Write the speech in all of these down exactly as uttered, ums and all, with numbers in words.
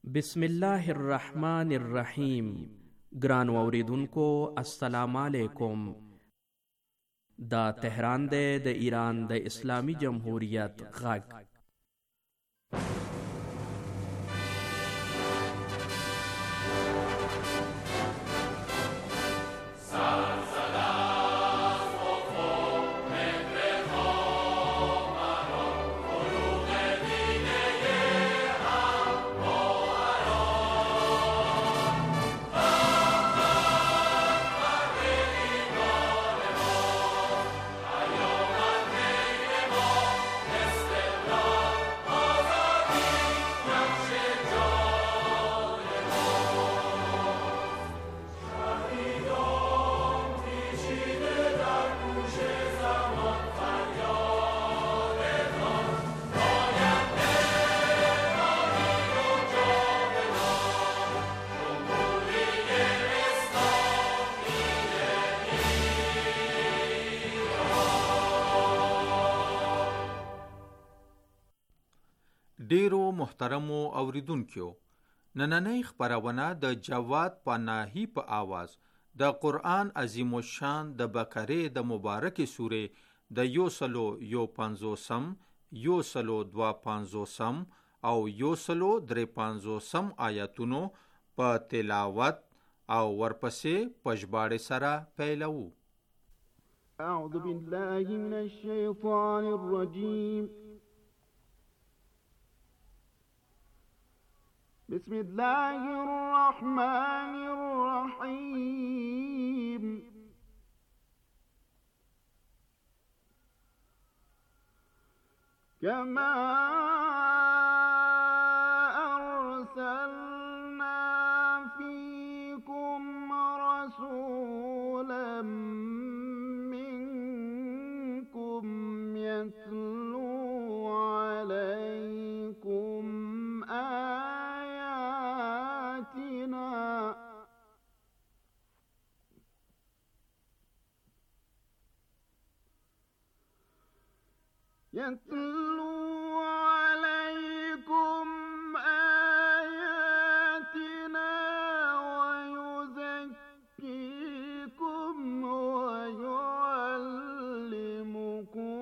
بسم الله الرحمن الرحیم. ګران اوریدونکو السلام علیکم. دا تهران دی د ایران د اسلامی جمهوریت غږ. ډیرو محترمو اوریدونکو، نننۍ خپرونه د جواد پناهی په آواز د قرآن عظیم الشان د بقره د مبارک سورې د یو سلو یو پنځوسم، یو سلو دوا پنځوسم او یو سلو درې پنځوسم آیاتونو په تلاوت او ورپسې پژباړې سره پیلوو. اعوذ بالله من الشیطان الرجیم. بسم الله الرحمن الرحيم. كما أرسلنا فيكم رسولا منكم يتلو عليكم يتلو عليكم آياتنا ويزكيكم ويعلمكم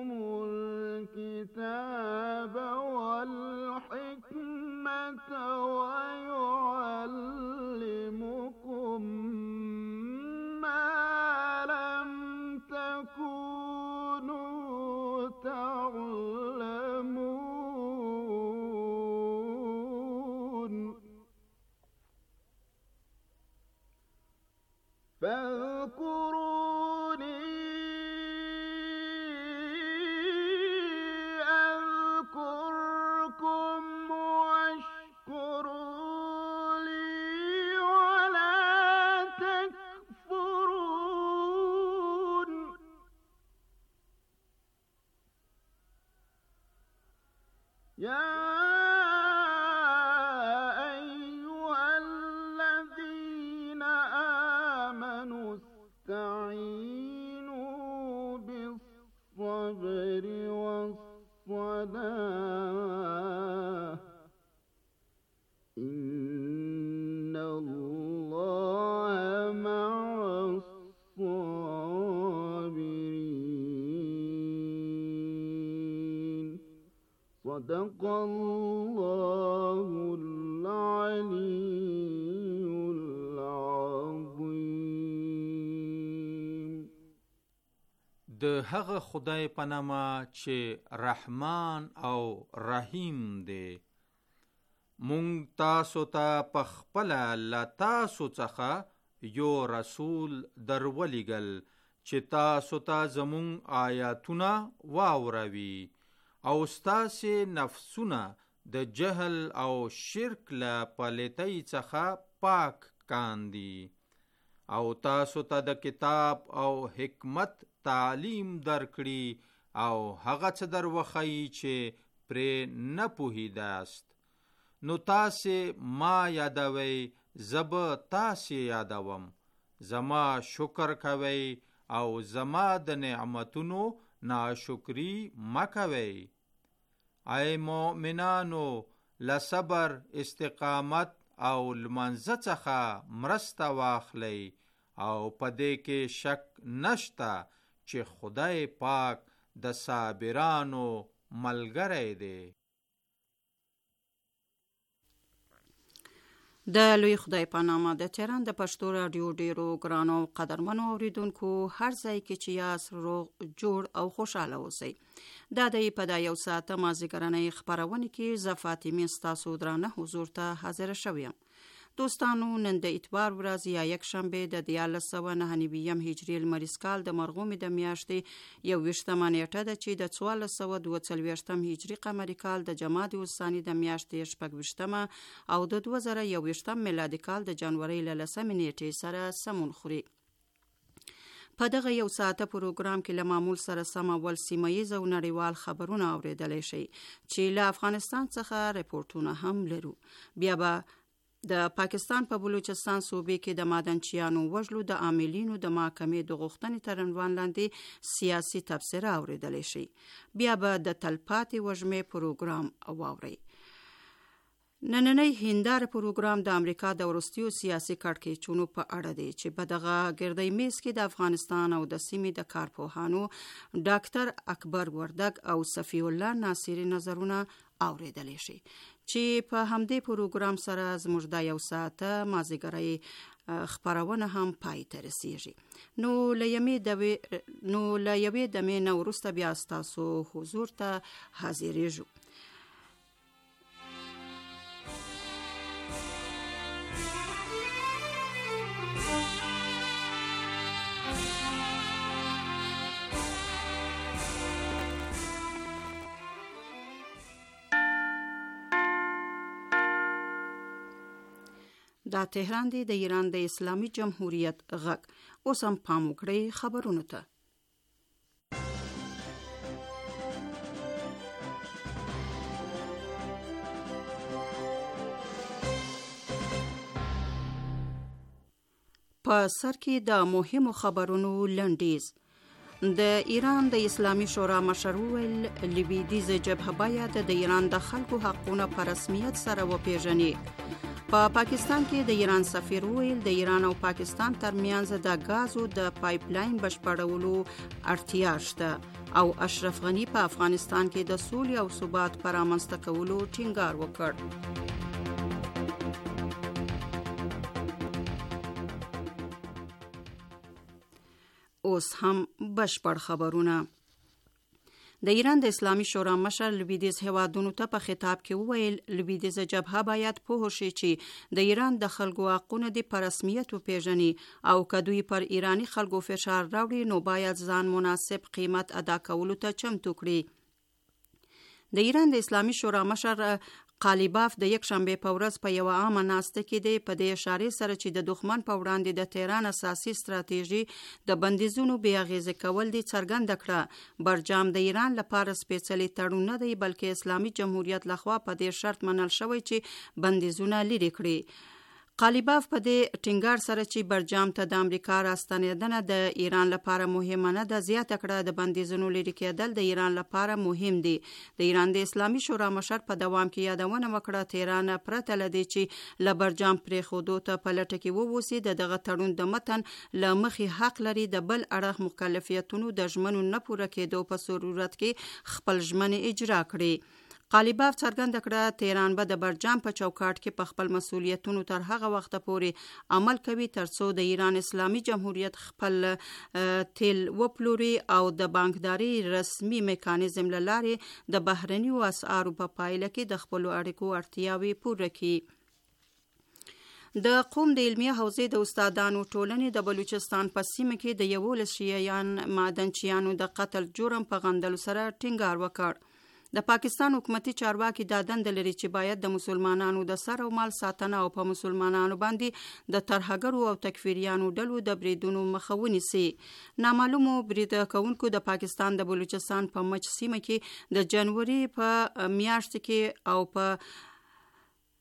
الكتاب والحكمة ويعلمكم ما لم تكونوا تعلمون. فاذكروني أذكركم واشكروا لي ولا تكفرون. يا أيها الذين آمنوا استعينوا بالصبر والصلاة إن الله مع الصابرين. صدق الله العلي العظيم. د هغه خدای په نامه چې رحمان او رحیم دی. مونږ تاسو ته په خپله له تاسو څخه یو رسول درولېږل چې تاسو ته زمونږ آیاتونه واوروي او ستاسې نفسونه د جهل او شرک له پلیتۍ څخه پاک کاندي او تاسو ته د کتاب او حکمت تعلیم درکړي او هغه څه در وښیي چې پرې نه پوهیداست. نو تاسې ما یادوئ، زه به تاسې یادوم. زما شکر کوئ او زما د نعمتونو ناشکری مکوئ. ای مؤمنانو، لصبر، استقامت او لمانځه څخه مرسته واخلئ او په دې کې شک نشته چې خدای پاک د صابرانو ملګری دی. د لوی خدای په نامه. د تهران د پښتو رادیو ډیرو ګرانو قدرمنو اوریدونکو هر ځای کې چې یاست روغ جوړ او خوشاله اوسئ. دا د په دا یو ساعته مازدیګرنۍ خپرونه کې زه فاطمه ستاسو درانه حضور ته حاضر شوم. دوستانو، نن د اتوار ورځ یا یک شنبه د دیارلس سوه نهه نوي هجري لمریز کال د مرغومې د میاشتې یوویشتمه نیټه ده چې د څوارلس سوه دوه څلوېښتم هجري قمري کال د جمادی الثاني د میاشتې شپږویشتمه او د دوه زره یوویشتم میلادي کال د جنورۍ له لسمې نیټې سره سمون خوري. په دغه یو ساعته پروګرام کې له معمول سره سم اول سیمه ییز او نړیوال خبرونه اوریدلی شئ چې له افغانستان څخه رپورټونه هم لرو. بیا به د پاکستان په بلوچستان صوبې کې د مادنچیانو وژلو د عاملینو د محکمې د غوښتنې تر عنوان لاندې سیاسي تبصره اوریدلی شئ. بیا به د تلپاتې وږمې پروګرام واورئ. نننۍ هنداره پروګرام د امریکا د وروستیو سیاسي کړکېچونو په اړه دی چې په دغه ګردی میز کې د افغانستان او د سیمې د کارپوهانو ډاکټر اکبر وردګ او صفی الله ناصري نظرونه اوریدلی شي چې په همدې پروګرام سره زموږ د یو ساعته مازدیګرۍ خپرونه هم پای ته رسیږي. نو له یوې دمې نه وروسته بیا ستاسو حضور ته حاضریږو. دا تهران دی، د ایران د اسلامي جمهوریت غږ. اوس هم پام وکړئ خبرونو ته. په سر کې د مهمو خبرونو لنډیز. د ایران د اسلامي شورا مشر وویل لویدیځه جبهه باید د ایران د خلکو حقونه په رسمیت سره وپیژني. په پا پاکستان کې د ایران سفیر وویل د ایران او پاکستان ترمنځ د غازو د پایپ لاین بشپړولو اړتیا شته او اشرف غنی په افغانستان کې د سولې او ثبات پر رامنځته کولو ټینګار وکړ. اوس هم بشپړ خبرونه. د ایران د اسلامي شورا مشر لویدیځ هیوادونو ته په خطاب کې وویل لویدیځه جبهه باید پوه شي چې د ایران د خلکو حقونه دي په رسمیت وپیژني او که دوی پر ایرانی خلکو فشار راوړي نو باید ځان مناسب قیمت ادا کولو ته چمتو کړي. د ایران د اسلامي شورا مشر قالیباف د یک شنبه په ورځ په یو عامه ناسته کې دی په دې اشاره سره چې د دښمن په وړاندې د تهران اساسي ستراتیژي د بندیزونو بې اغیزه کول دي څرګنده کړه. برجام د ایران لپاره سپیڅلی تړون نه دی بلکې اسلامي جمهوریت لخوا په دې شرط منل شوی چې بندیزونه لرې کړي. قالیباف په دې ټینګار سره چې برجام ته د امریکا راستنیدنه د ایران لپاره مهمه نه ده زیاته کړه د بندیزونو لرې کېدل د ایران لپاره مهم دي. د ایران د اسلامي شورا مشر په دوام کې یادونه وکړه تهران پرته له دې چې له برجام پرېښودو ته په لټه کې ووسي د دغه تړون د متن له مخې حق لري د بل اړخ مکلفیتونو د ژمنو نه پوره کېدو په صورت کې خپل ژمنې اجرا کړي. قالیباف څرګنده کړه تهران به د برجام په چوکاټ کې په خپل مسؤلیتونو تر هغه وخته پورې عمل کوي ترڅو د ایران اسلامي جمهوریت خپل تیل وپلوري او د بانکداري رسمي میکانیزم له لارې د بهرنیو اسعارو په پایله کې د خپلو اړیکو اړتیاوې پوره کړي. د قوم د علمي حوزې د استادانو ټولنې د بلوچستان په سیمه کې د یولس شیعیان مادنچیانو د قتل جرم په غندلو سره ټینګار وکړ. د پاکستان حکومتي چارواکي دا دنده لري چې باید د مسلمانانو د سر او مال ساتنه او په مسلمانانو باندې د ترهګرو او تکفیریانو ډلو د بریدونو مخه ونیسي. نامعلومو برید کوونکو د پاکستان د بلوچستان په مچ سیمه کې د جنوري په میاشت کې او په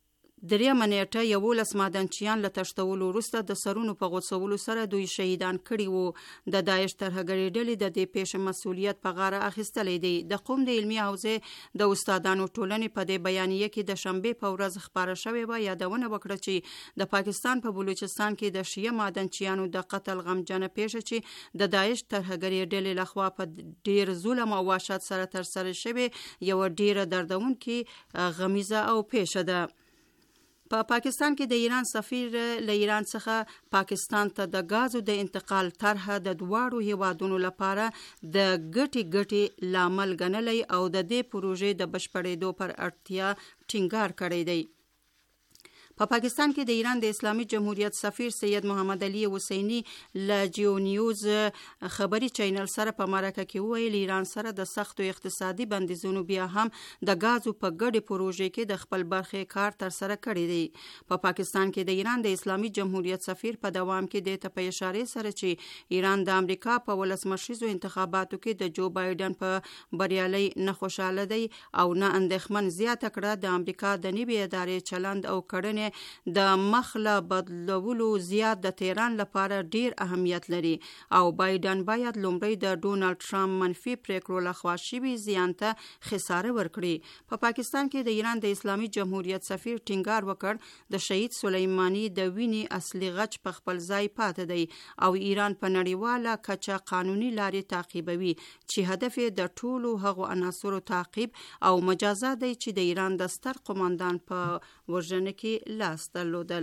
دریمه نیټه یولس معدنچیان له تښتولو وروسته د سرونو په غوڅولو سره دوی شهیدان کړي وو. د داعش ترهګرې ډلې د دې پیښې مسؤلیت په غاړه اخیستلی دی. د قم د علمي حوزې د استادانو ټولنې په دې بیانیه کې د شنبې په ورځ خپاره شوې وه یادونه وکړه چې د پاکستان په بلوچستان کې د شیعه معدنچیانو د قتل غمجنه پیښه چې د داعش ترهګرې ډلې لخوا په ډیر ظلم او وحشت سره ترسره شوې یوه ډیره دردونکې غمیزه او پیښه ده. په پا پاکستان کې د ایران سفیر له ایران څخه پاکستان ته د غازو د انتقال طرحه د دواړو هیوادونو لپاره د ګټې ګټې لامل ګڼلی او د دې پروژې د بشپړېدو پر اړتیا ټینګار کړی دی. په پا پاکستان کې د ایران د اسلامي جمهوریت سفیر سید محمد علي حسیني له جیو نیوز خبري چینل سره په مرکه کې وویل ایران سره د سختو اقتصادي بندیزونو بیا هم د غازو په ګډې پروژې کې د خپل برخې کار تر سره کړی دی. په پا پاکستان کې د ایران د اسلامي جمهوریت سفیر په دوام کې د ته په اشاره سره چې ایران د امریکا په ولسمشریزو انتخاباتو کې د جو بایدن په بریالي نه خوشاله دی او نه اندېښمن زیاته کړه د امریکا د نوي ادارې چلند او کړنې د مخله بدلولو زیات د تهران لپاره ډیر اهمیت لري او بایدن باید لومړی د ډونالد ټرمپ منفي پریکړو لخوا شوي زیان ته خساره ورکړي. په پا پاکستان کې د ایران د اسلامي جمهوریت سفیر ټینګار وکړ د شهید سلیمانی د وینې اصلي غچ په خپل ځای پاتې دی او ایران په نړیواله کچه قانوني لارې تعقیبوي چې هدف د ټولو هغو عناصرو تعقیب او مجازات دی چې د ایران د ستر قوماندان په وژنه کې لاس درلودل.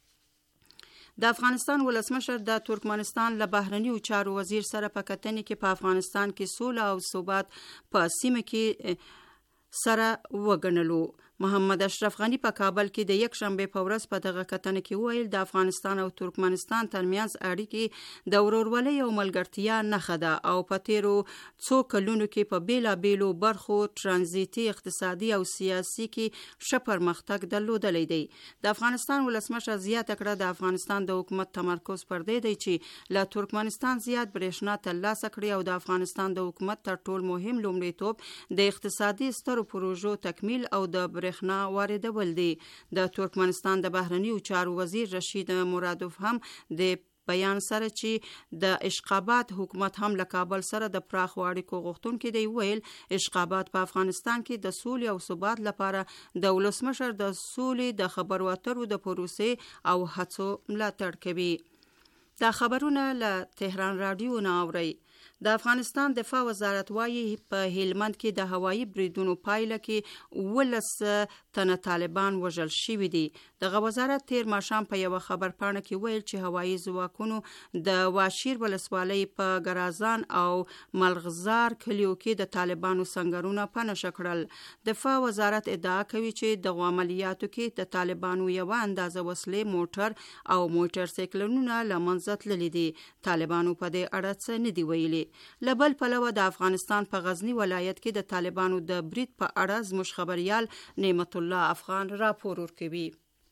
د افغانستان ولسمشر د ترکمنستان له بهرنیو چارو وزیر سره په کتنې کې په افغانستان کې سوله او ثبات په سیمه کې سره وګڼلو. محمد اشرف غنی په کابل کې د یک شنبه په ورځ په دغه کتنه کې ویل د افغانستان او ترکمنستان ترمنځ اړیکې د ورورولۍ او ملګرتیا نښه ده او په تیرو څو کلونو کې په بیلابیلو برخو ترانزیتي اقتصادي او سیاسي کې ښه پرمختګ درلودلی دی. د افغانستان ولسمشر زیاته کړه د افغانستان د حکومت تمرکز پر دې دی چې له ترکمنستان زیات برېښنا ترلاسه کړي او د افغانستان د حکومت تر ټولو مهم لومړیتوب د اقتصادي سترو پروژو تکمیل او د برېښنا واردول دي. د ترکمنستان د بهرنیو چارو وزیر رشید مرادوف هم د بیان سره چې د اشقابات حکومت هم له کابل سره د پراخو اړیکو غوښتونکی دی ویل اشقابات په افغانستان کې د سولې او ثبات لپاره د ولسمشر د سولې د خبرو اترو د پروسې او هڅو ملاتړ کوي. دا خبرونه له تهران رادیو نه اوري. د افغانستان دفاع وزارت وايي په هلمند کې د هوایي بریدونو پایله کې ولس تنه طالبان وژل شوي دي. دغه وزارت تیر ماښام په یوه خبرپاڼه کې ویل چې هوایي ځواکونو د واشیر ولسوالۍ په ګرازان او ملغزار کلیو کې د طالبانو سنگرونه پنشه کړل. دفاع وزارت ادعا کوي چې دغه عملیاتو کې د طالبانو یوه اندازه وسلې موټر او موټر سایکلونه له منځه تللي دي. طالبانو په دې اړه څه نه دي ویلي. لبل پلوه د افغانستان په غزنی ولایت کې د طالبانو د برید په اړه زموږ خبريال نعمت الله افغان راپور ورکوي.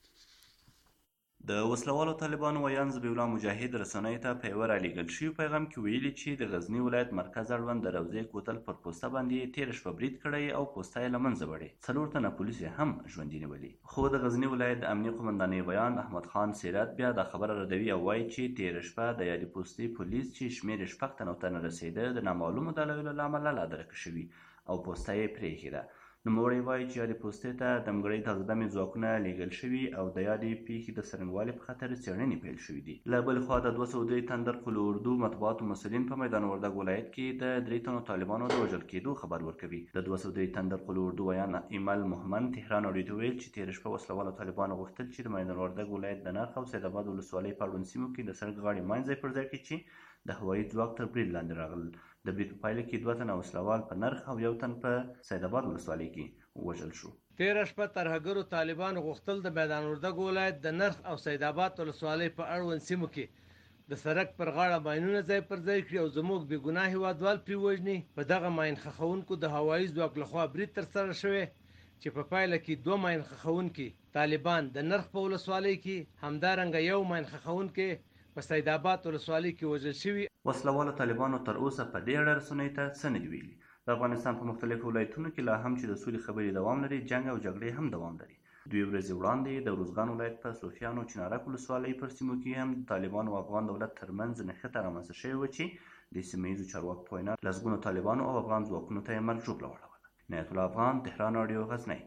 د وسلوالو طالبانو ویان ذبیح الله مجاهد رسنیو ته په یوه رالیږل شوي پیغام کې ویلي چې د غزني ولایت مرکز اړوند د روضې کوتل پر پوسته باندې تېره شپه برید کړی او پوسته یې له منځه وړې. څلور تنه پولیس یې هم ژوندي نیولي. خو د غزني ولایت د امنیې قومندانۍ ویان احمد خان سیرت بیا دا خبره ردوي او وایي چې تېره شپه د یادې پوستې پولیس چې شمېر یې شپږ تنو ته نه رسېده د نامعلومو دلایلو له امله لادرکه شوي او پوسته یې پرېښې ده. نوموړی وایي چې یادې پوستې ته ځانګړي تازه ځواکونه لیږل شوي او د یادې پیښې د څرنګوالي په خاطر څېړنې پیل شوي دي. له بلې خوا د دوه سوه درې تندر قل اردو مطبوعاتو مسؤلین په میدان وردګ ولایت کې د درې تنو طالبانو د وژل کېدو خبر ورکوي. د دوه سوه درې تندر قل اردو ویان ایمل محمد تهران اورېدو ویل چې تېره شپه وسلوالو طالبانو غوښتل چې د میدان وردګ ولایت د نرخ او سیدآباد ولسوالۍ په اړوند سیمو کې د سړک غاړې منځ ځای پر ځای کړي چې د هوایي ځواک تر برید لاندې راغلل. د برید په پایله کې دوه تنه وسلوال په نرخ او یو تن په سیدآباد ولسوالۍ کې وژل شو. تېره شپه ترهګرو طالبانو غوښتل د میدان وردګ ولایت د نرخ او سیدآباد ولسوالۍ په اړوند سیمو کې د سړک پر غاړه ماینونه ځای پر ځای کړي او زموږ بې ګناه هېوادوال پرې وژني. په دغه ماین ښخوونکو د هوایي ځواک لخوا برید ترسره شوی چې په پایله کې دوه ماین ښخوونکي طالبان د نرخ په ولسوالۍ کې همدارنګه یو ماین ښخوونکی په سیدآباد ولسوالۍ کې وژل شوي. وسلوالو طالبانو تر اوسه په دې اړه رسنیو ته څه نه دي ویلي. د افغانستان په مختلفو ولایتونو کې لا هم چې د سولې خبرې دوام لري، جنګ او جګړې هم دوام لري. دوی ورځې وړاندې د روزګان ولایت په صوفیان او چنارک ولسوالۍ پر سیمو کې هم د طالبانو او افغان دولت ترمنځ نښته رامنځته شوې وه چې د سیمه ییزو چارواکو په وینا لسګونو طالبانو او افغان ځواکونو ته یې مرجوبله واړوله. عنایت الله افغان، تهران راډیو، غزنی.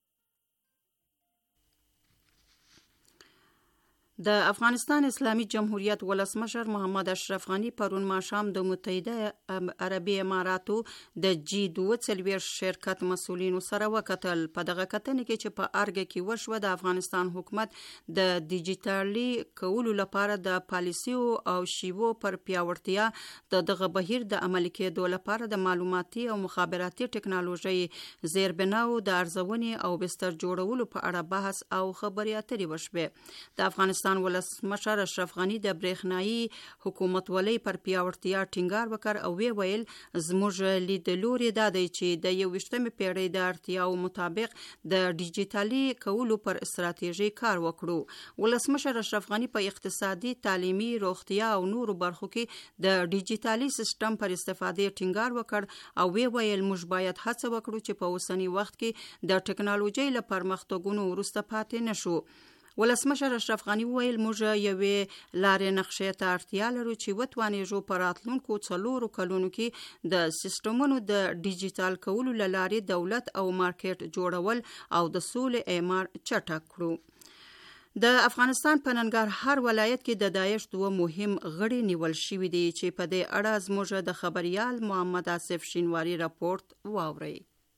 د افغانستان اسلامي جمهوریت ولسمشر محمد اشرف غني پرون ماښام د متحده عربي اماراتو د جی دوه څلوېښت شرکت مسؤلینو سره وکتل. په دغه کتنې کې چې په ارګه کې وشوه، د افغانستان حکومت د ډیجیټالي کولو لپاره د پالیسیو او شیوو پر پیاوړتیا، د دغه بهیر د عملي کېدو لپاره د معلوماتي او مخابراتي ټکنالوژۍ زیربناو د ارزونې او بستر جوړولو په اړه بحث او خبرې اترې وشوې. د افغانستان ولسمشر اشرف غني د برېښنایي حکومتولۍ پر پیاوړتیا ټینګار وکړ او وی ویل زموږ لیدلوري دا دی چې د یوویشتمې پیړۍ د اړتیاو مطابق د ډیجیټالي کولو پر استراتیژي کار وکړو. ولسمشر اشرف غني په اقتصادي، تعلیمي، روغتیا او نورو برخو کې د ډیجیټالي سیستم پر استفادې ټینګار وکړ او وی ویل موږ باید هڅه وکړو چې په اوسني وخت کې د ټکنالوژۍ له پرمختګونو وروسته پاتې نشو. ولسمشر اشرف غني ویل موږ یوې لارې نقشې ته اړتیا لرو چې وتوانیږو په راتلونکو څلورو کلونو کې د سیستمونو د ډیجیټال کولو له لارې دولت او مارکیټ جوړول او د سولې اعمار چټک کړو. د افغانستان په ننګرهار ولایت کې د داعش دوه مهم غړي نیول شوي دي چې په دې اړه زموږ د خبریال محمد آصف شینواری راپورټ واورئ.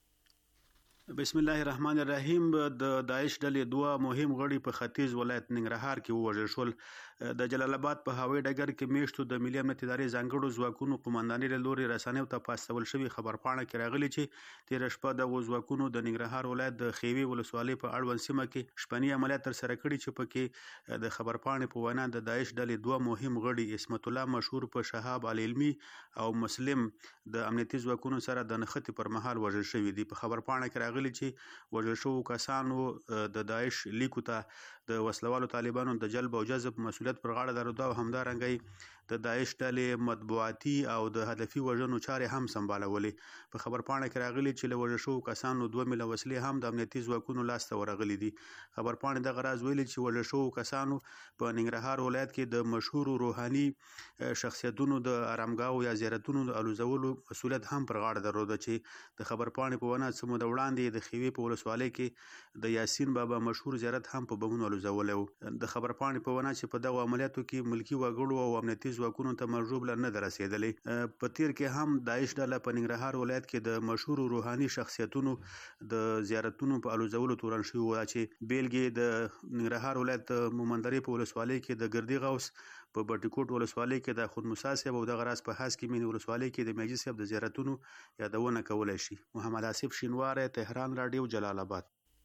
بسم الله الرحمن الرحیم. د داعش ډلې دوه مهم غړي په ختیځ ولایت ننګرهار کې ووژل شول. د جلال آباد په هوایي ډګر کې میشتو د ملي امنیت ادارې ځانګړو ځواکونو قومندانۍ له لوري رسنیو ته په استول شوي خبرپاڼه کې راغلي چې تېره شپه دغو ځواکونو د ننګرهار ولایت د خیوي ولسوالۍ په اړوند سیمه کې شپني عملیات ترسره کړي چې پکې د خبرپاڼې په وینا د داعش ډلې دوه مهم غړي عصمت الله مشهور په شهاب العلمي او مسلم د امنیتي ځواکونو سره د نښتې پر مهال وژل شوي دي. په خبرپاڼه کې راغلي چې وژل شوو کسانو د داعش لیکو ته د وسلوالو طالبانو د جلب او جذب مسؤلیت پر غاړه درلوده او همدارنګه د داعش ډلې مطبوعاتي او د هدفي وژنو چارې هم سمبالولې. په خبرپاڼه کې راغلي چې له وژل شوو کسانو دوه میله وسلې هم د امنیتي ځواکونو لاسته ورغلي دي. خبرپاڼې دغه راز ویلي چې وژل شوو کسانو په ننګرهار ولایت کې د مشهورو روحاني شخصیتونو د ارامګاهو یا زیارتونو د الوزولو مسؤلیت هم پر غاړه درلوده چې د خبرپاڼې په وینا څه موده وړاندې د خیوي په ولسوالۍ کې د یاسین بابا مشهور زیارت هم په بمونو الوزولی و. د خبرپاڼې په وینا چې په دغو عملیاتو کې ملکي وګړو او امنیتي ځواکونو ته مرجوبله نه ده رسېدلې. په تیر کې هم داعش ډله په ننګرهار ولایت کې د مشهورو روحاني شخصیتونو د زیارتونو په الوزولو تورن شوي وه چې بیلګې د ننګرهار ولایت د مومندرې په ولسوالۍ کې د ګردي غوث، په بټيکوټ ولسوالۍ کې د خود موسی صاحب او دغه راز په حاس کې مینې ولسوالۍ کې د میجي صاحب د زیارتونو یادونه کولی شي. محمد آصف شینواری، تهران راډیو، جلال آباد.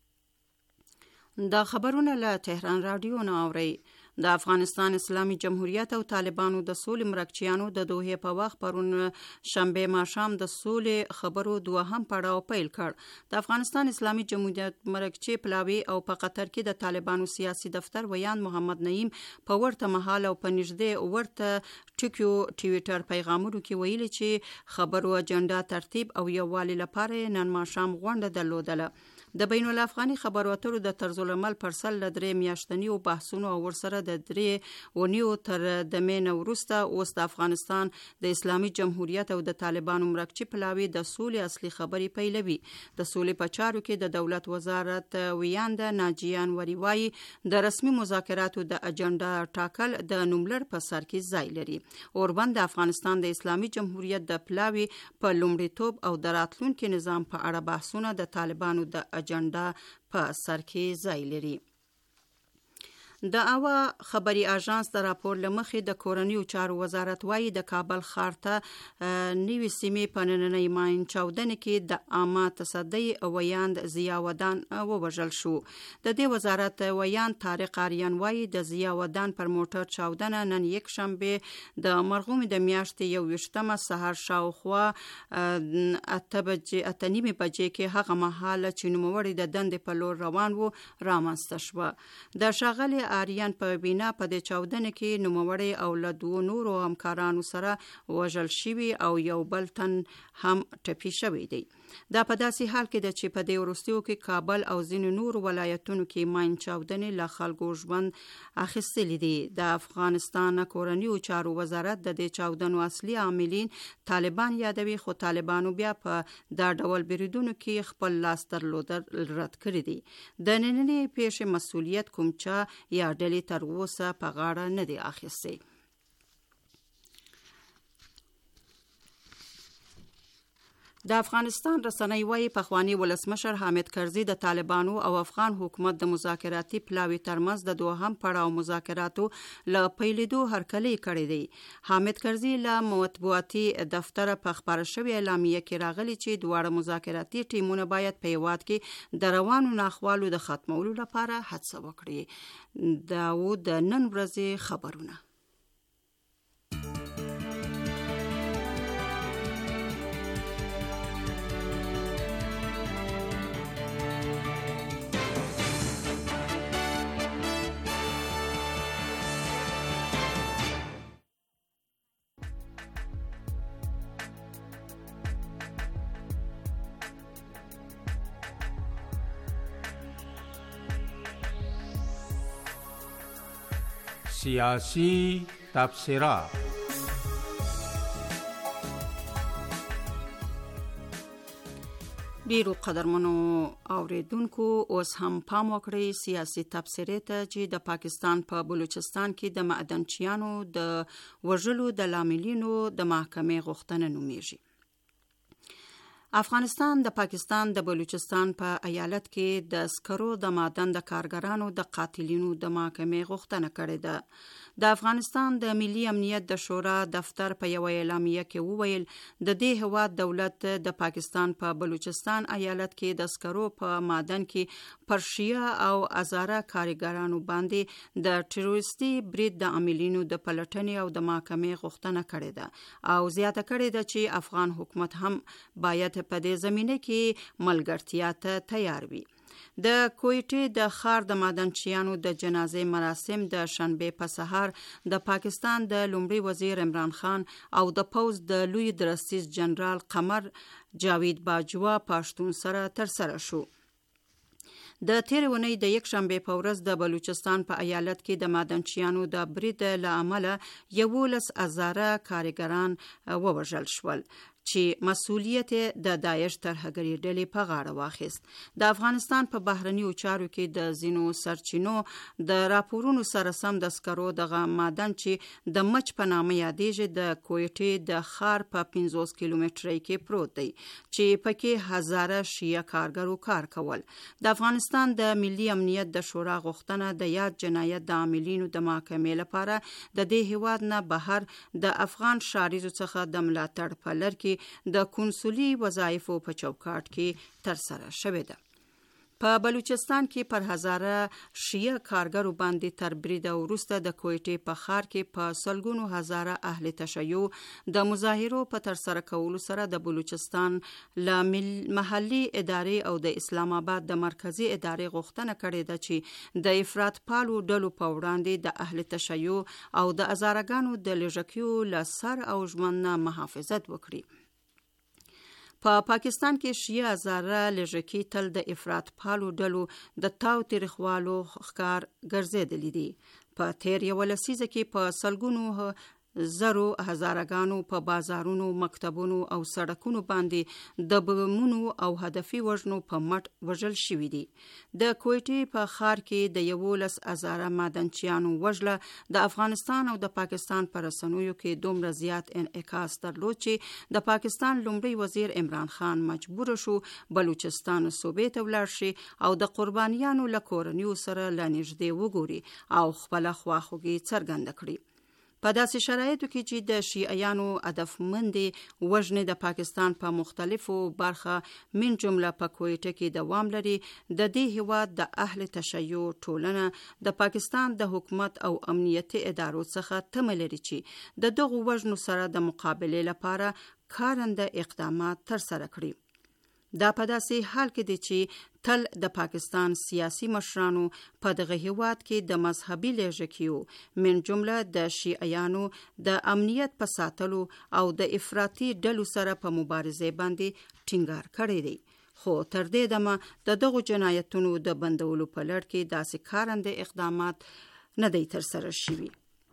دا خبرونه له تهران راډیو نه اورئ. د افغانستان اسلامي جمهوریت او طالبانو د سولې مرکچیانو د دوحې په وخت پرون شنبه ماښام د سولې خبرو دوهم پړاو پیل کړ. د افغانستان اسلامي جمهوریت مرکچی پلاوی او په قطر کې د طالبانو سیاسي دفتر ویان محمد نعیم په ورته مهال او په نږدې ورته ټکیو ټویټر پیغامونو کې ویلي چې خبرو اجنډا ترتیب او یووالي لپاره نن ماښام غونډه درلودله. د بین الافغاني خبرو اترو د طرز العمل پر سر له درې میاشتنیو بحثونو او ورسره د درې اونیو تر دمې نه وروسته اوس د افغانستان د اسلامي جمهوریت او د طالبانو مرکچی پلاوی د سولې اصلي خبرې پیلوي. د سولې په چارو کې د دولت وزارت ویاند ناجیه انوري وایي د رسمي مذاکراتو د اجنډا ټاکل د نوملړ په سر کې ځای لري. اوربند د افغانستان د اسلامي جمهوریت د پلاوی په لومړیتوب او د راتلونکي نظام په اړه بحثونه د طالبانو د اجنډا په سر کې ځای لري. د اوا خبري اژانس د راپور لمخې د کورنیو چارو وزارت وایي د کابل ښار ته نوې سیمې په نننۍ ماین چاودنې کې د عامه تصدۍ ویاند ضیا ودان ووژل شو. د دې وزارت ویاند طارق آریان وایي د ضیا ودان پر موټر چاودنه نن یک شنبه د مرغومې د میاشتې یو ویشتمه سهار شاوخوا اته بجې اته نیمې بجې کې هغه مهال چې نوموړی د دندې په لور روان و رامنځته شوه. د ښاغلي آریان په بنا په دې چاودنه کې نوموړی او له دوو نورو همکارانو سره وژل شوي او یو بل تن هم ټپي شوی دی. دا په داسې حال کې ده چې په دې وروستیو کې کابل او ځینو نورو ولایتونو کې ماین چاودنې له خلکو ژوند اخیستلي دي. د افغانستان کورنیو چارو وزارت د دې چاودنو اصلي عاملین طالبان یادوي، خو طالبانو بیا په دا ډول بریدونو کې خپل لاس درلودل رد کړی دی. د نننۍ پیښې مسؤلیت کوم چا یا ډلې تر اوسه په غاړه نه دی اخیستی. د افغانستان رسنۍ وايي پخوانی ولسمشر حامد کرزي د طالبانو او افغان حکومت د مذاکراتي پلاوي ترمنځ د دوهم پړاو مذاکراتو له پیلېدو هرکلی کړی دی. حامد کرزي له مطبوعاتي دفتر په خبره شوې اعلامیه کې راغلی چې دواړه مذاکراتي ټیمونه باید په هیواد کې د روانو ناخوالو د ختمولو لپاره هڅه وکړي. دا و د نن ورځې خبرونه. سیاسی تبصره. ډیرو قدرمنو اوریدونکو اوس هم پام وکړئ سیاسي تبصرې ته چې د پاکستان په پا بلوچستان کې د معدنچیانو د وژلو د لاملینو د محکمې غوښتنه نومیږي. افغانستان د پاکستان د بلوچستان په ایالت کې د سکرو د معدن د کارګرانو د قاتلینو د محکمې غوښتنه کړې ده. د افغانستان د ملي امنیت د شورا دفتر په یو اعلامیه کې وویل د دې هواد دولت د پاکستان په پا بلوچستان ایالت کې د سکرو په معدن کې پر شیعه او هزاره کارګرانو باندې د ټیروریستي برید د عاملینو د پلټنې او د محکمې غوښتنه کړې ده او زیاته کړې ده چې افغان حکومت هم باید په دې زمینه کې ملګرتیا ته تیار وي. د کویټې د ښار د معدنچیانو د جنازې مراسم د شنبې په سهار د پاکستان د لومړي وزیر عمران خان او د پوځ د لوی درستیز جنرال قمر جاوید باجوا پښتون سره ترسره شو. د تیر ونې د یک شنبې په ورځ د بلوچستان په ایالت کې د معدنچیانو د برید له امله یولس هزاره کارګران ووژل شول چې مسؤلیت د داعش ترهګري ډلې په غاړه واخیست. د افغانستان په بهرنیو چارو کې د ځینو سرچینو د راپورونو سره سم د سکرو د معدن چې د مچ په نامه یادېږي د کویټې د ښار په پنځوس کیلومترۍ کې پروت دی چې پکې هزاره شیعه کارګرو کار کول. د افغانستان د ملي امنیت د شورا غوښتنه د یاد جنایت د عاملینو د محکمې لپاره د دې هیواد نه بهر د افغان شاریزو څخه د ملاتړ په لړ کې د کنسولي وظایفو په چوکاټ کې ترسره شوې ده. په بلوچستان کې پر هزاره شیعه کارګرو باندې تر برید وروسته د کویټې په ښار کې په سلګونو هزاره اهل تشیع د مظاهرو په ترسره کولو سره د بلوچستان له محلي ادارې او د اسلام آباد د مرکزی ادارې غوښتنه کړې ده چې د افراط پالو ډلو په وړاندې د اهل تشیع او د هزارهګانو د لږکیو له سر او ژوند نه محافظت وکړي. په پا پاکستان کې شیعه هزاره لږکي تل د افراط پالو ډلو د تاو تریخوالو ښکار ګرځېدلي دي. په تیر یوه لسیزه کې په سلګونو زرو هزارهګانو په بازارونو، مکتبونو او سړکونو باندې د بمونو او هدفي وژنو په مټ وژل شوي دي. د کویټې په ښار کې د یولس هزاره معدنچیانو وژله د افغانستان او د پاکستان په رسنیو کې دومره زیات انعکاس درلود چې د پاکستان لومړي وزیر عمران خان مجبور شو بلوچستان صوبې ته ولاړ شي او د قربانیانو له کورنیو سره له نږدې وګوري او خپله خواخوږي څرګنده کړي. په داسې شرایطو کې چې د شیعیانو هدفمندې وژنې د پاکستان په مختلفو برخه من جمله په کویټه کې دوام لري، د دې هیواد د اهل تشیع ټولنه د پاکستان د حکومت او امنیتي ادارو څخه تمه لري چې د دغو وژنو سره د مقابلې لپاره کارنده اقدامات ترسره کړي. دا په داسې حال کې دی چې تل د پاکستان سیاسي مشرانو په دغه هیواد کې د مذهبي لیږکیو من جمله د شیعیانو د امنیت په ساتلو او د افراطي ډلو سره په مبارزه باندې ټینګار کړی دی. خو تر دې دمه د دغو جنایتونو د بندولو په لړ کې داسې کارنده اقدامات نه دی ترسره شوي.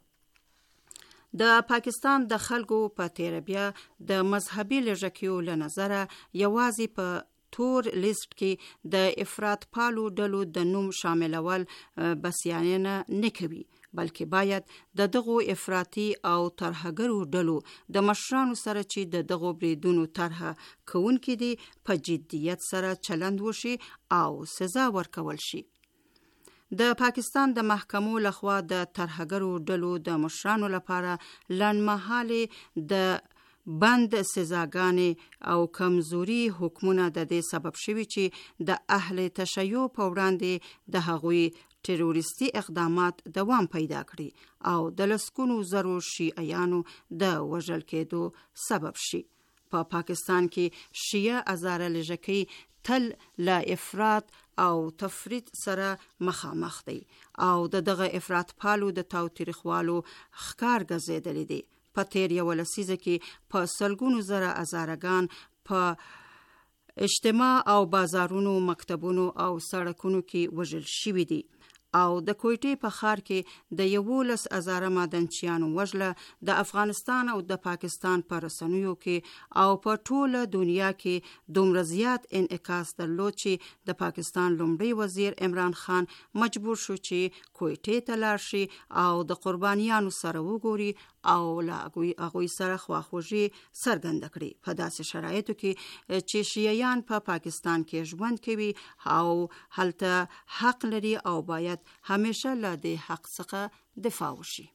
د پاکستان د خلکو په تیره بیا د مذهبي لیږکیو له نظره یوازې په تور لیست کې د افراط پالو ډلو د نوم شاملول بسیانه نه کوي، بلکې باید د دغو افراطي او ترهګرو ډلو د مشرانو سره چې د دغو بریدونو طرحه کوونکي دي په جدیت سره چلند وشي او سزا ورکول شي. د پاکستان د محکمو لخوا د ترهګرو ډلو د مشرانو لپاره لنډمهالې د بند سزاګانې او کمزوري حکمونه د دې سبب شوي چې د اهل تشیع په وړاندې د هغوی تروریستي اقدامات دوام پیدا کړي او د لسګونو زرو شیعیانو د وژل کېدو سبب شي. په پا پاکستان کې شیعه ازاره لیږکي تل له افراط او تفرید سره مخامخ دی او د دغه افراط پالو د تاوتریخوالو ښکار ګرځېدلی دی. په تیر یوه لسیزه کې په سلګونو زره ازارګان په اجتماع او بازارونو، مکتبونو او سړکونو کې وژل شوي دي او د کویټې په ښار کې د یولس هزاره مادنچیانو وژله د افغانستان او د پاکستان په رسنیو کې او په ټوله دنیا کې دومره زیات انعکاس درلود چې د پاکستان لومړی وزیر عمران خان مجبور شو چې کویټې ته لاړ شي او د قربانیانو سره وګوري او له هغوی سره خواخوږي څرګنده کړي. په داسې شرایطو کې چې شیعیان په پاکستان کې ژوند کوي او هلته حق لري او باید همیشه له دې حق څخه دفاع وشي.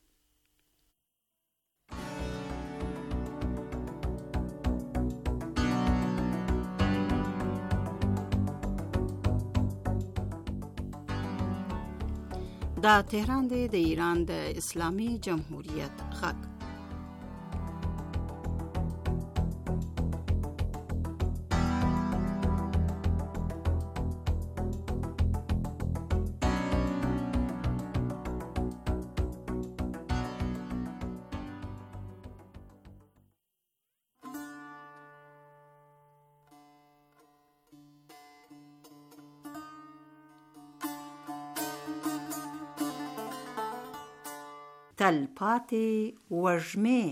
دا تهران دی د ایران د اسلامي جمهوریت غږ. تلپاتې وږمې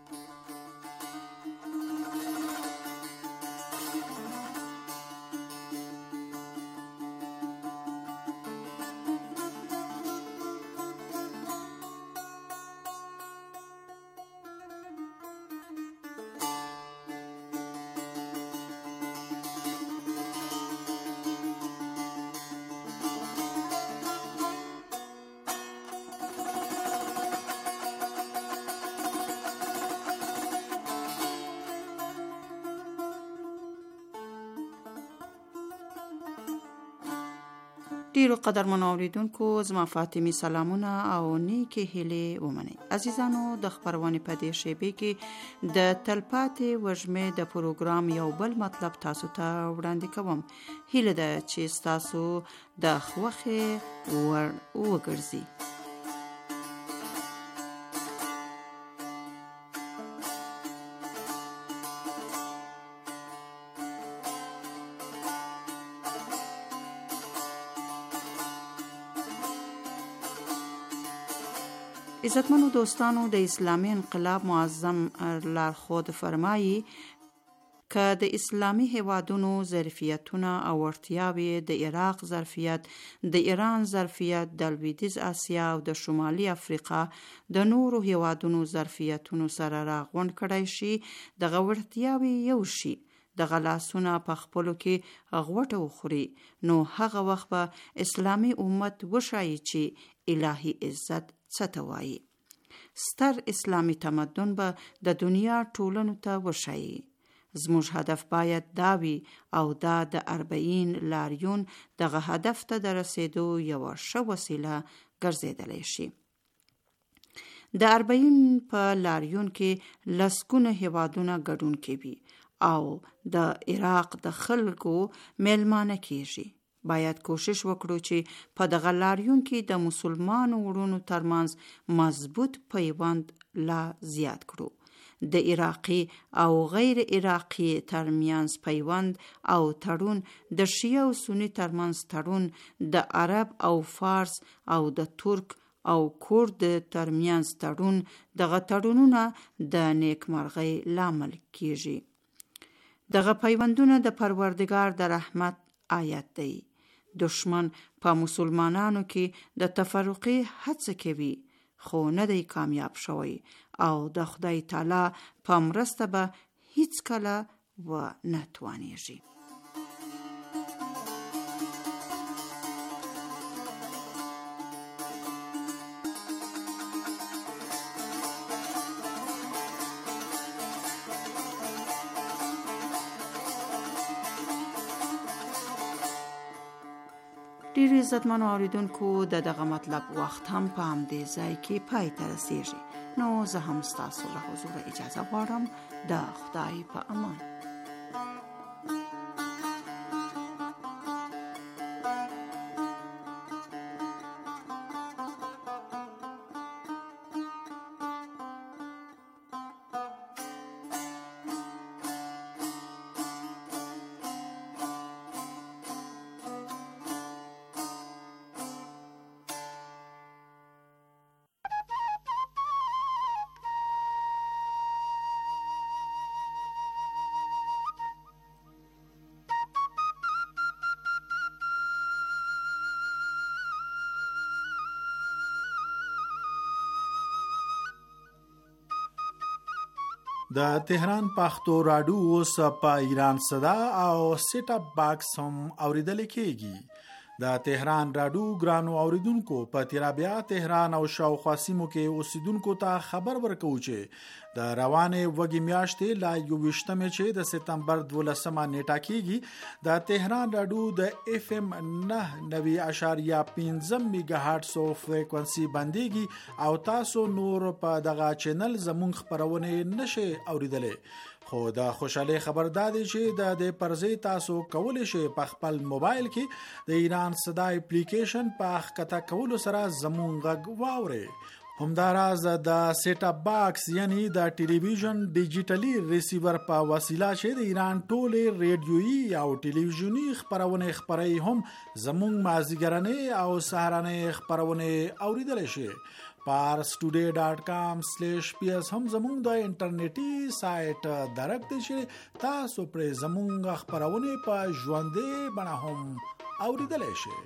ډیرو قدرمنو اوریدونکو، زما فاطمی سلامونه او نیکی هیلې ومنئ. عزیزانو، د خبرونې په دې شیبې کې د تلپاتې وږمې د پروګرام یو بل مطلب تاسو ته وړاندې کوم. هیله ده چې تاسو د خوښې ور وګرځي. عزتمنو دوستانو، د اسلامي انقلاب معظم لارښود فرمایي که د اسلامي هیوادونو ظرفیتونه او اړتیاوې د عراق ظرفیت، د ایران ظرفیت، د لویدیځ اسیا او د شمالي افریقا د نورو هیوادونو ظرفیتونو سره راغونډ کړای شي، دغه وړتیاوې یو شي، دغه لاسونه په خپلو کې غوټه وخوري، نو هغه وخت به اسلامي امت وښایي چې الهي عزت څه ته وایي. ستر اسلامي تمدن به د دنیا ټولنو ته وښایي. زموږ هدف باید دا وي او دا د اربعین لاریون دغه هدف ته د رسیدو یوه ښه وسیله ګرځېدلی شي. د اربعین په لاریون کې لسګونه هیوادونه ګډون کوي او د عراق د خلکو میلمانه کیږي. باید کوشش وکړو چې په دغه لاریون کې د مسلمانو وروڼو ترمنځ مضبوط پیوند لا زیات کړو. د عراقي او غیر عراقي ترمنځ پیوند او تړون، د شیعه او سنی ترمنځ تړون، د عرب او فارس او د ترک او کورد ترمنځ تړون، دغه تړونونه د نیکمرغۍ لامل کیږي. دغه پیوندونه د پروردګار د رحمت آیت دی. دشمن په مسلمانانو کې د تفرقې هڅه کوي، خو نه دی کامیاب شوی او د خدای تعالی په مرسته به هیڅ کله و نه توانیږي. ډیری عزتمنو اوریدونکو، د دغه مطلب وخت هم په همدې ځای کې پای ته رسیږي. نو زه هم ستاسو له حضوره اجازه غواړم. د خدای په امان. د تهران پښتو راډیو اوس په ایران صدا او سیټ اپ باکس هم اوریدل کیږي. د تهران راډیو ګرانو اوریدونکو، په تیرابیا تهران او شاوخوا سیمو کې اوسیدونکو ته خبر ورکو چې د روانې وږي میاشتې لا یوویشتمې چې د سپتمبر دولسمه نیټه کیږي، د تهران راډیو د اف ام نه نوي اشاریه پنځم میگا هرټز فریکونسي باندېږي او تاسو نور په دغه چینل زمونږ خبرونه نشئ اوریدلې. خو د خوشاله خبر دادی چې د دې پرځې تاسو کولی شئ په خپل موبایل کې د ایران صدا اپلیکیشن په ښکته کولو سره زمونږ غږ واورئ. همداراز د سیټ اپ باکس یعنی د ټلویزیون ډیجیټلی ریسیور په وسیله چې د ایران ټولې ریډیویي او ټلویزیونی خبرونه خبري هم زمونږ مازیګرنې او سهارنې خبرونه اوریدل شي. پارس ټوډے ډاٹ کام سلیش پی اس هم زمونږ د انټرنیټي سایت درک دی چې تاسو پر زمونږ خبرونه په ژوندې بڼه هم اوریدل شي.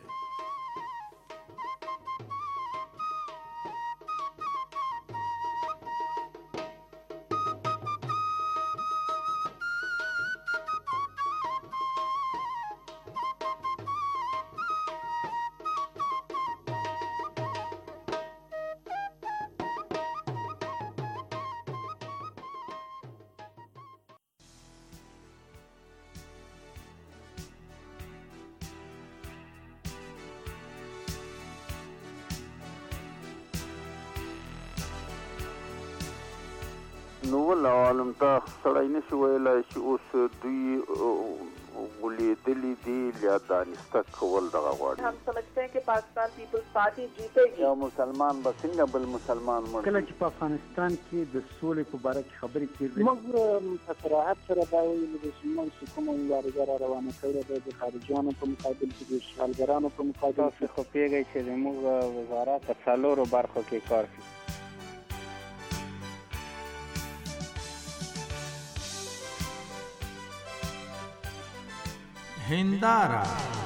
نو ول عالم ته سړی نشي ویلای چې اوس دوی ولیدلی دی یا دانسته کول دغه غواړي. हम समझते हैं कि पाकिस्तान पीपल्स पार्टी जीतेगी. یو مسلمان به څنګه بل مسلمان مړ کله چې په افغانستان کې د سولې په باره کې خبرې کېږي، موږ په صراحت سره دا ویلو چې موږ چې کومه مبارزه روانه کړې ده د خارجیانو په مقابل کې د اشغالګرانو په مقابل کې، خو پیږي چې موږ وزارت په څلورو برخو کې کار کوي. هندارا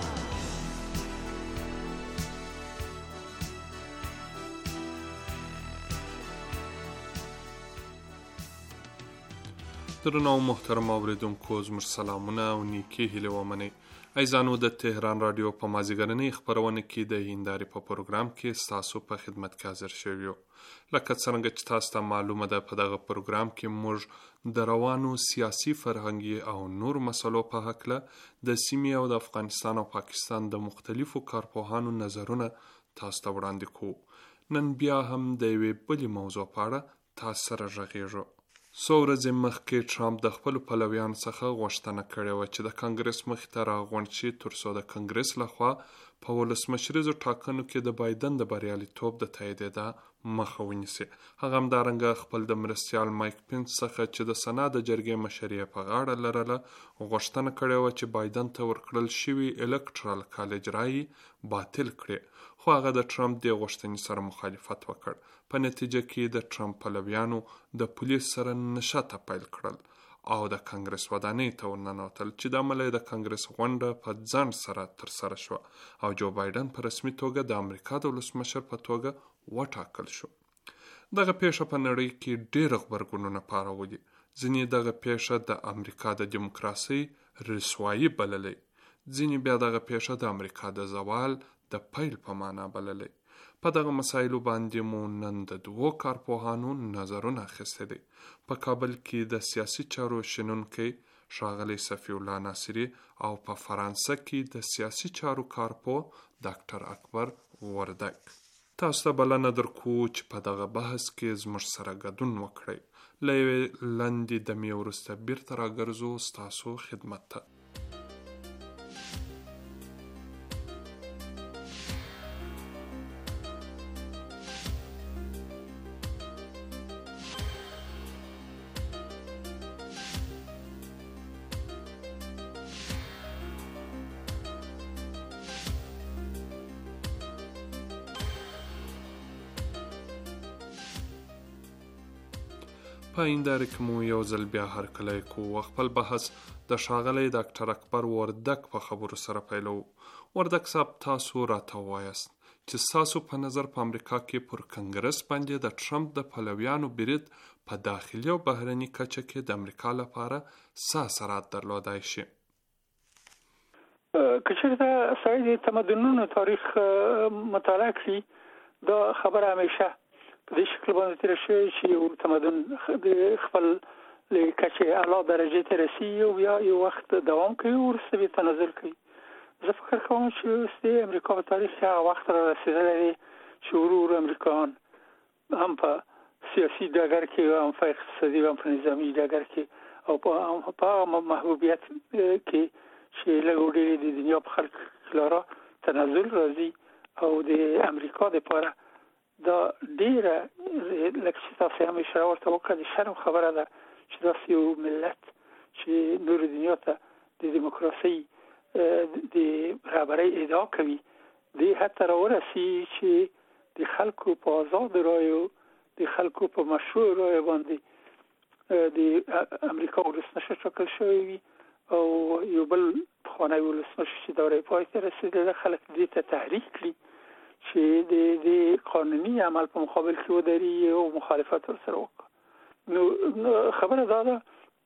درنو محترم اوریدونکو، زموږ سلامونه او نیکی هیله ومنئ. ایزانو د تهران رادیو په مازیګرنۍ خبرونه کې د هندارې په پروګرام کې ستاسو په خدمت کې حاضر شوي یو. لکه څرنګه چې تاسو ته معلومه ده، په دغه پروګرام کې موږ د روانو سیاسي، فرهنګي او نور مسلو په هکله د سیمې او د افغانستان او پاکستان د مختلفو کارپوهانو نظرونه تاسو ته وړاندې کوو. نن بیا هم د یوې بلې موضوع په اړه تاسو سره غږیږو. څو ورځې مخکې ټرمپ د خپلو پلویانو څخه غوښتنه کړې وه چې د کانګرس مخې ته راغونډ شي ترڅو د کانګرس لخوا په ولسمشریزو ټاکنو کې د بایدن د بریالیتوب د تاییدېدا مخه ونیسي. هغه همدارنګه خپل د مرستیال مایک پینس څخه چې د سنا د جرګې مشري په غاړه لرله غوښتنه کړې وه چې بایدن ته ورکړل شوي الکټرال کالج رایې باطل کړي، خو هغه د ټرمپ دې غوښتنې سره مخالفت وکړ. په نتیجه کې د ټرمپ پلویانو د پولیس سره نښته پیل کړل او د کانګرس ودانۍ ته ورننوتل چې د عمله د کانګرس غونډه په ځنډ سره ترسره شوه او جو بایدن په رسمي توګه د امریکا د ولسمشر په توګه وټاکل شو. دغه پیښه په نړۍ کې ډېر غبرګونونه پارولي. ځینې دغه پیښه د امریکا د دیموکراسۍ رسوایي بللی، ځینې بیا دغه پیښه د امریکا د زوال د پیل په معنا بللی. په دغه مسایلو باندې مو نن د دوو کارپوهانو نظرونه اخیستي دي. په کابل کې د سیاسي چارو شنونکی ښاغلی صفی الله ناصري او په فرانسه کې د سیاسي چارو کارپوه ډاکټر اکبر وردک. تاسو ته بلنه درکو چې په دغه بحث کې زموږ سره ګډون وکړئ. له یوې لنډې دمې وروسته بیرته راګرځو ستاسو خدمت ته. په اینداره کې مو یو ځل بیا هرکلی کوو. خپل بحث د ښاغلی ډاکټر اکبر وردک په خبرو سره پیلو. وردک صاحب، تاسو راته ووایاست چې ستاسو په نظر په امریکا کې پر کانګرس باندې د ټرمپ د پلویانو برید په داخلي او بهرني کچه کې د امریکا لپاره څه اثرات درلودای شي؟ که چېرته سړی د تمدنونو تاریخ مطالعه کړي، دا خبره همیشه په دې شکل باندې تېره شوې چې یو تمدن د خپل له کچې اعلی درجې ته رسي او بیا یو وخت دوام کوي او وروسته بیا تنزل کوي. زه فکر کوم چې اوس د امریکا په تاریخ کې هغه وخت را رسېدلی دی چې ورو ورو امریکایان هم په سیاسي ډګر کې، هم په اقتصادي، هم په نظامي ډګر کې او په هغه محبوبیت کې چې لږ ډېرې د دنیا په خلک لاره تنزل راځي او د امریکا دپاره دا ډیره لکه چې تاسو هم اشاره ورته وکړه د شرم خبره ده چې داسې یو ملت چې نور دنیا ته د دیموکراسۍ د رهبرۍ ادعا کوي، دې حتی راورسي چې د خلکو په آزاد رایو، د خلکو په مشروع رایو باندې د امریکا ولسمشر ټاکل شوی وي او یو بل پخوانی ولسمشر چې دورې پای ته رسېدلی خلک دې ته تحریک کړي چې د د قانوني عمل په مقابل کې ودري او مخالفت ورسره وکړي. نو خبره دا ده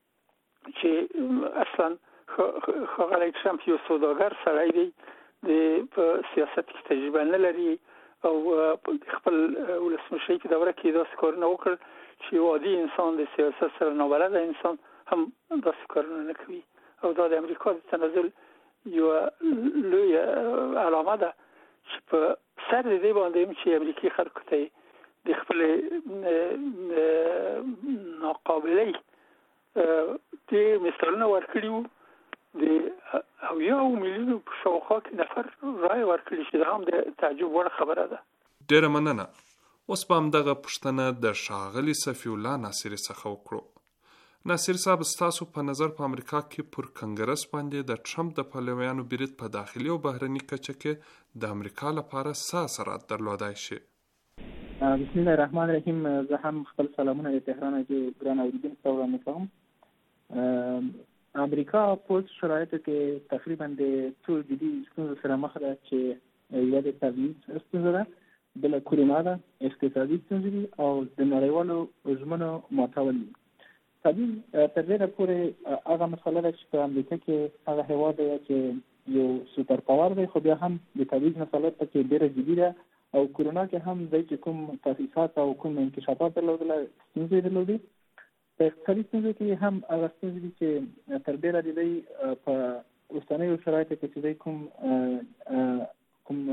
چې اصلا ښاغلی ټرمپ یو سوداګر سړی دی، د په سیاست کې تجربه نه لري او خپل ولسمشرۍ په دوره کې داسې کارونه وکړل چې یو عادي انسان د سیاست سره نابلده انسان هم داسې کارونه نه کوي او دا د امریکا د تنزل یوه لویه علامه ده چې په سر د دې باندې هم چې امریکایي خلکو ته د خپلې ناقابلۍ ډېر مثالونه ورکړي وو. د اویاو میلیونو په شاوخوا کې نفر رایې ورکړي چې دا هم د تعجب وړ خبره ده. ډېره مننه. اوس به همدغه پوښتنه د ښاغلي صفي الله ناصري څخه وکړو. ناصر صاحب، ستاسو په نظر په امریکا کې پر کانګرس باندې د ټرمپ د پلویانو برید په داخلي او بهرني کچه کې د امریکا لپاره څه اثرات درلودای شي؟ بسم الله الرحمن الرحیم. زه هم خپل سلامونه د تهران کې ګران اوریدونکو ته وړاندې کوم. امریکا په شرایطو کې تقریبا د څو جدي ستونزو سره مخ ده چې یوه د تبعیض ستونزه ده، بله کورونا ده، اقتصادي ستونزې دي او د نړیوالو ژمنو ماتول دي. تبعیض تر ډېره پورې هغه مسله ده چې په امریکا کې هغه هېواد دی چې یو سوپر پاور دی، خو بیا هم د تبعیض مسله پکې ډېره جدي ده او کورونا کې هم دی چې کوم تاسیسات او کوم انکشافات درلودله ستونزې درلودې. په اقتصادي ستونزو کې هم هغه ستونزې دي چې تر ډېره د دی په اوسنیو شرایطو کې چې دی کوم کوم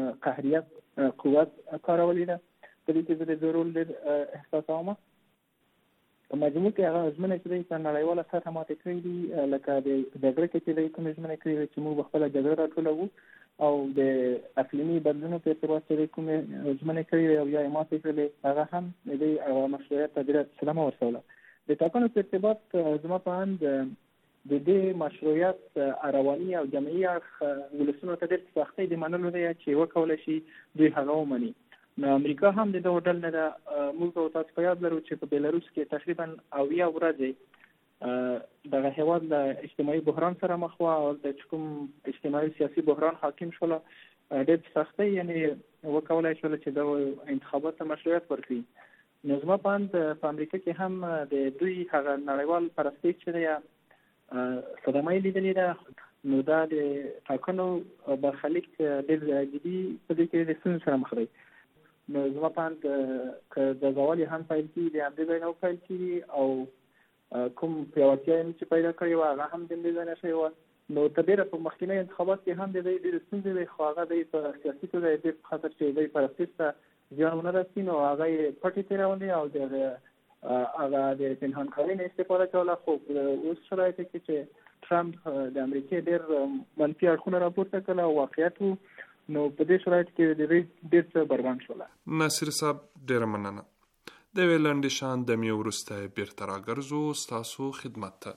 قهریت قوت کارولې ده، په دې کې زه د دې رول ډېر احساسوم. په مجموع کې هغه ژمنې چې دوی په نړیواله سطحه ماتې کړې دي، لکه د جګړې کې چې دوی کومې ژمنې کړې وې چې موږ به خپله جګړه راټولوو، او د اقلیمي بدلونو په ارتباط چې دوی کومې ژمنې کړې وې او یا یې ماتې کړلې، هغه هم د دوی هغه مشروعیت ته ډېره صدمه ورسوله. د ټاکنو په ارتباط زما په اند د دې مشروعیت رواني او جمعي اړخ ولسونو ته ډېر سختۍ د منلو دی چې وکولی شي دوی هغه ومني. نو امریکا هم د دغو ډل نه ده. موږ او تاسو په یاد لرو چې په بیلاروس کې تقریبا اویا ورځې دغه هېواد له اجتماعي بحران سره مخ وه او د چې کوم اجتماعي سیاسي بحران حاکم شوله، ډېر سختۍ یعنې وکولی شوله چې دغو انتخاباتو ته مشروعیت ورکړي. نو زما په اند په امریکا کې هم د دوی هغه نړیوال پرستیج چې دی صدمه یې لیدلې ده. نو دا د ټاکنو برخلیک ډېر جدي په دې کې د ستونزو سره مخ دی. نو زما په اند که د زوال یې هم پیل کړي، د همدې ځای نه وپیل کړي او کوم پیاوړتیا یې چې پیدا کړې وه هغه هم د همدې ځای نه شوې وه، نو تر ډېره په مخکینی انتخابات کې هم د دوی ډېرې ستونزې وې، خو هغه دوی په سیاسي توګه یې دې په خاطر چې دوی پرستیج ته زیان ونه رسي، نو هغه یې پټې تېرولې او د هغه د پنهانکارۍ نه استفاده کوله. خو اوس شرایطو کې چې ټرمپ د امریکې ډېر منفي اړخونه راپورته کړل او واقعیت و، نو په دې شرایطو کې د دوی ډېر څه بربند شوله. ناصر صاحب ډېره مننه. د یوې لنډې شاندمې وروسته بېرته راګرځو ستاسو خدمت ته.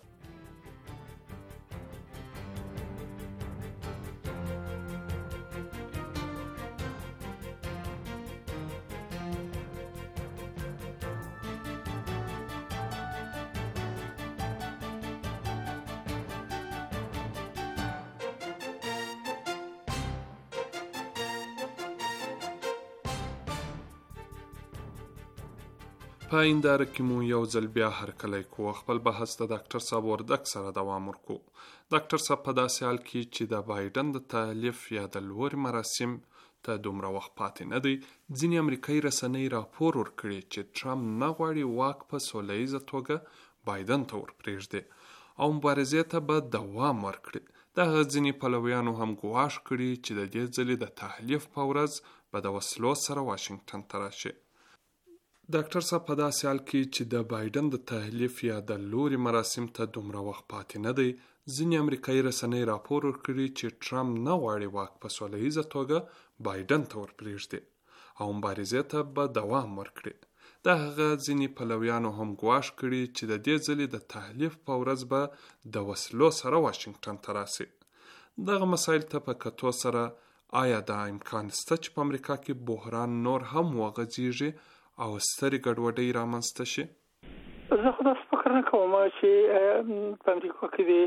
په اینداره کې مو یو ځل بیا هرکلی کوو. خپل بحث د ډاکټر صاحب وردک سره دوام ورکو. ډاکټر صاحب په داسې حال کې چې د بایډن د تحلیف یا د لوري مراسم ته دومره وخت پاتې نه دی، ځینې امریکایي رسنۍ راپور ورکړي چې ټرمپ نه غواړي واک په سوله ییزه توګه بایډن ته ورپرېږدي او مبارزې ته به دوام ورکړي. دغه ځینې پلویانو هم ګواښ کړي چې د دې ځلې د تحلیف په ورځ به د وسلو سره واشنګټن ته راشي. ډاکټر صاحب په داسې حال کې چې د بایډن د تحلیف یا د لوري مراسم ته دومره وخت پاتې نه دی، ځینې امریکایي رسنۍ راپور ورکړي چې ټرمپ نه غواړي واک په سوله ییزه توګه بایډن ته ورپرېږدي او مبارزې ته به دوام ورکړي. د هغه ځینې پلویانو هم ګواښ کړي چې د دې ځلې د تحلیف په ورځ به د وسلو سره واشنګټن ته راسي. دغه مسایل ته په کتو سره آیا دا امکان شته چې په امریکا کې بحران نور هم وغځېږي او سترې ګډوډۍ رامنځته شي؟ زه خو داسې فکر نه کوم چې په امریکا کې د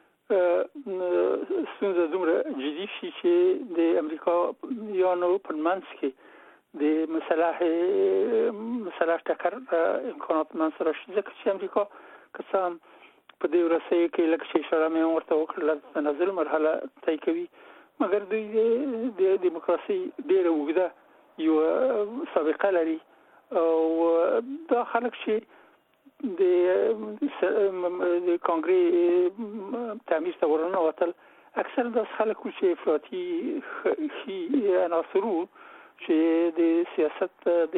ستونزه دومره جدي شي چې د امریکایانو په منځ کې د مسلح مسلح ټکر امکانات منځته راشي، ځکه چې امریکا که څه هم په دې ورسیو کې لکه چې اشاره مې ورته وکړله تنزل مرحله طی کوي، مګر دوی د دیموکراسي ډېره اوږده یوه سابقه لري او دا خلک چې د کانګرې تعمیر ته ورننوتل اکثر داسې خلک وو چې افراطي ښي عناصر وو چې د سیاست د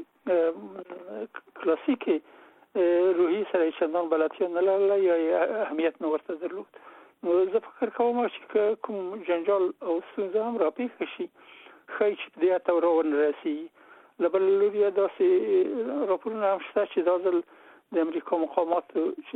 کلاسیکې روحي سره چندان بلدتیا نه لرله یا اهمیت نه ورته درلود. نو زه فکر کوم چې کوم جنجال او ستونزه هم راپېښه شي ښایي چې په دې حد ته ونه رسېږي. له بل لوري داسې راپورونه هم شته چې دا ځل د امریکا مقاماتو چې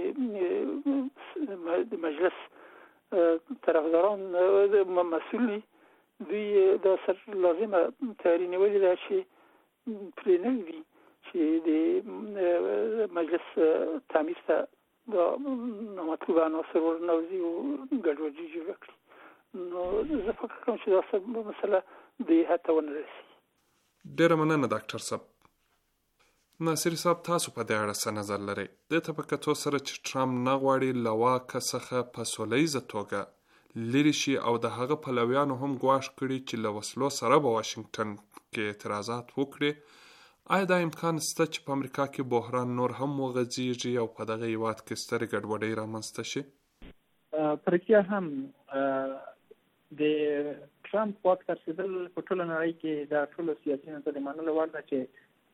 د مجلس طرفداران مسؤل دي، دوی دا سر لازمه تیاری نیولې ده چې پرې نه وي چې د مجلس تعمیر ته دا نامطلوبه عناصر ورنوځي او ګډوډي جوړه کړي. نو زه فکر کوم چې دا مسله دې حد ته ونه رسي. ډېره مننه ډاکټر صاحب. ناصر صاحب تاسو په دې اړه څه نظر لرئ؟ دې ته په کتو سره چې ټرمپ نه غواړي له واکه څخه په سوله ییزه توګه لرې شي او د هغه پلویانو هم ګواښ کړي چې له وسلو سره به واشنګټن کې اعتراضات وکړي، آیا دا امکان شته چې په امریکا کې بحران نور هم وغځېږي او په دغه هېواد کې سترې ګډوډۍ رامنځته شي؟ په رښتیا هم د ټرمپ واک ته رسېدل په ټوله نړۍ کې دا ټولو سیاسیونو ته د منلو وړ ده چې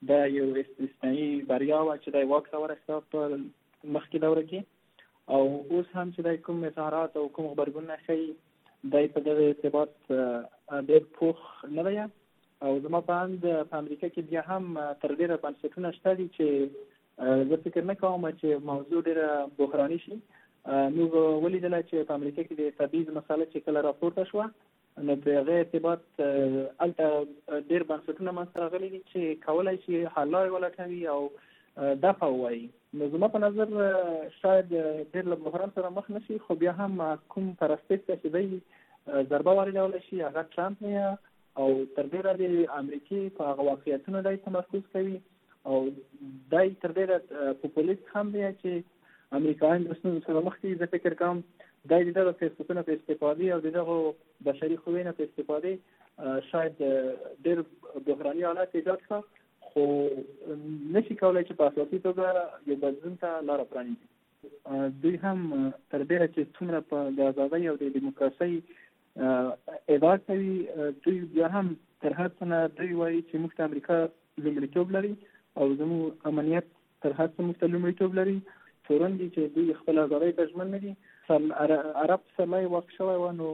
دا یو استثنایی بریا وه چې دی واک ته ورسېده په مخکې دوره کې، او اوس هم چې دی کوم اظهارات او کوم غبرګونونه ښیي دی په دغه ارتباط ډېر پوخ نه دی. او زما په اند په امریکا کې بیا هم تر ډېره بنسټونه شته دي چې زه فکر نه کوم چې موضوع ډېره بحراني شي. موږ ولیدله چې په امریکا کې د تبعیض مسله چې کله راپورته شوه، نو په هغه ارتباط هلته ډېر بنسټونه منځته راغلي دي چې کولی شي حل لارې ولټوي او دفع ووایي. نو زما په نظر شاید ډېر له بحران سره مخ نه شي، خو بیا هم کوم پرستش ته چې دی ضربه واردولی شي هغه ټرمپ نه او تر ډېره د امریکې په هغه واقعیتونو دی تمرکز کوي، او دی تر ډېره پوپولیست هم دی چې امریکایان د ستونزو سره مخ کړي. زه فکر کوم دی د دغه فرصتونو په استفادې او د دغو بشري قوې نه په استفادې شاید ډېر بحراني حالات ایجاد کړه، خو نشي کولی چې په اساسي توګه یو بدلون ته لاره پرانیزي. دوی هم تر ډېره چې څومره په د ازادۍ او د ډیموکراسۍ ادعا کوي، دوی بیا هم تر هر څه نه دوی وایي چې موږ ته امریکا لومړیتوب لري او زموږ امنیت تر هر څه موږ ته لومړیتوب لري. تورن دي چې دوی خپل ازادۍ ته ژمن نه دي. عرب پسرلی واقع شوی و نو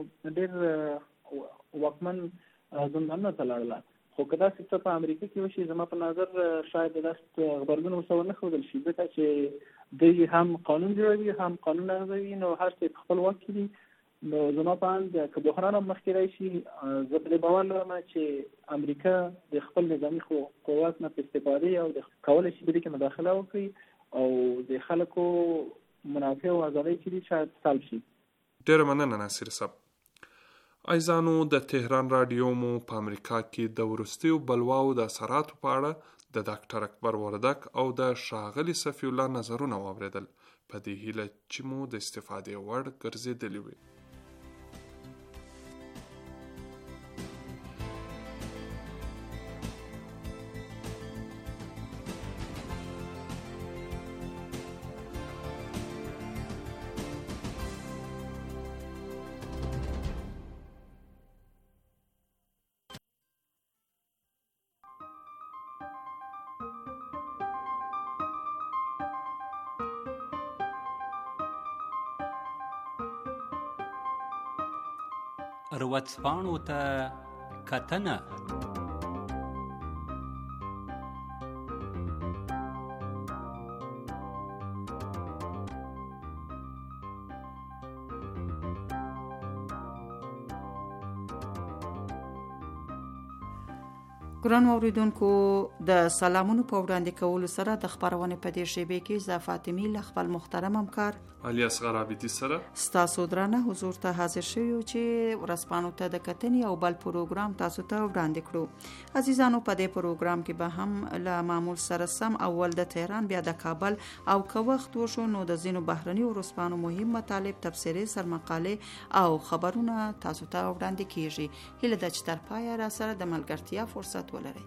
ډېر واکمن زندانونو ته لاړله، خو که داسې څه په امریکا کې وشي زما په نظر شاید داسې غبرګون ورته ونه ښودل شي، ځکه چې دوی هم قانون جوړوي هم قانون نافذوي، نو هر څه په خپل واک کې دي. نو زما په اند که بحران هم مخکې راشي، زه په دې باور لرم چې امریکا د خپل نظامي قوت نه په استفادې او د کولی شي په دې کې مداخله وکړي او د خلکو منافع او ازادۍ چې دي شاید سلب شي. ډېره مننه ناصر صاحب. عزیزانو، د تهران رادیو مو په امریکا کې د وروستیو بلواو د اثراتو په اړه د ډاکټر اکبر وردک او د ښاغلي صفي الله نظرونه واورېدل، په دې هیله چې مو د استفادې وړ ګرځېدلي وي. ورځپاڼو ته کتنه. ګران اوریدونکو، د سلامونو په وړاندې کولو سره د خبرونه په دې شیبه کې زه فاطمی له خپل محترم همکار علي اصغر عابدي سره ستاسو درانه حضور ته حاضر شوو چې ورځپاڼو ته د کتنې او بل پروګرام تاسو ته وړاندې کړو. عزیزانو، په دې پروګرام کې به هم له معمول سره سم اول د تهران بیا د کابل او که وخت وشو نو د ځینو بهرني ورځپاڼو مهم مطالب، تبصرې، سرمقالې او خبرونه تاسو ته وړاندې کیږي. هیله ده چې تر پایه را سره د ملګرتیا فرصت ولرئ.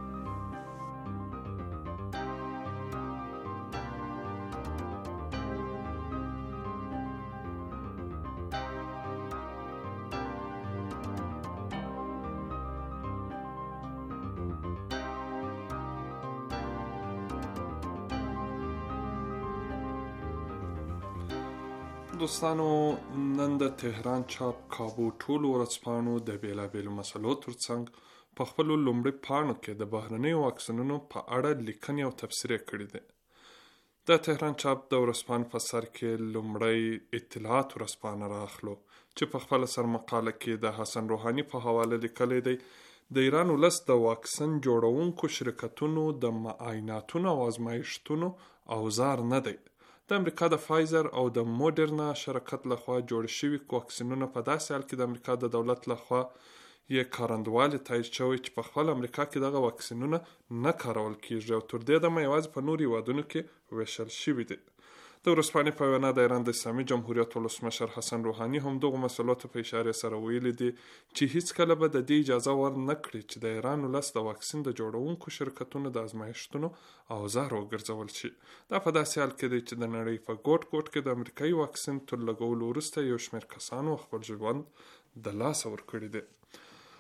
دوستانو، نن د تهران چاپ کابو ټولو ورځپاڼو د بیلابیلو مسلو ترڅنګ په خپلو لومړي پاڼو کې د بهرنیو واکسینونو په اړه لیکنې او تبصرې کړي دي. د تهران چاپ د ورځپاڼې په سر کې لومړی اطلاعات ورځپاڼه راخلو چې په خپل سرمقاله کې د حسن روحاني په حواله لیکلی دی د ایران ولس د واکسین جوړونکو شرکتونو د معایناتونو او ازمایښتونو اوزار نه دی. د امریکا د فایزر او د موډرنا شرکت لخوا جوړ شوي واکسینونه په داسې حال کې د امریکا د دولت لخوا یې کارندوالي تایید شوی چې په خپل امریکا کې دغه واکسینونه نه کارول کیږي او تر دې دمه یوازې په نورو هیوادونو کې ویشل شوي دي. د ورځپاڼې په وینا د ایران د اسلامي جمهوریت ولسمشر حسن روحاني هم دغو مسلو ته په اشاره سره ویلي دي چې هیڅکله به د دې اجازه ور نه کړي چې د ایران ولس د واکسین د جوړونکو شرکتونو د ازمایښتونو اوزار وګرځول شي. دا په داسې حال کې دی چې د نړۍ په ګوټ ګوټ کې د امریکایي واکسین تر لګولو وروسته یو شمېر کسانو خپل ژوند د لاسه ورکړی دی.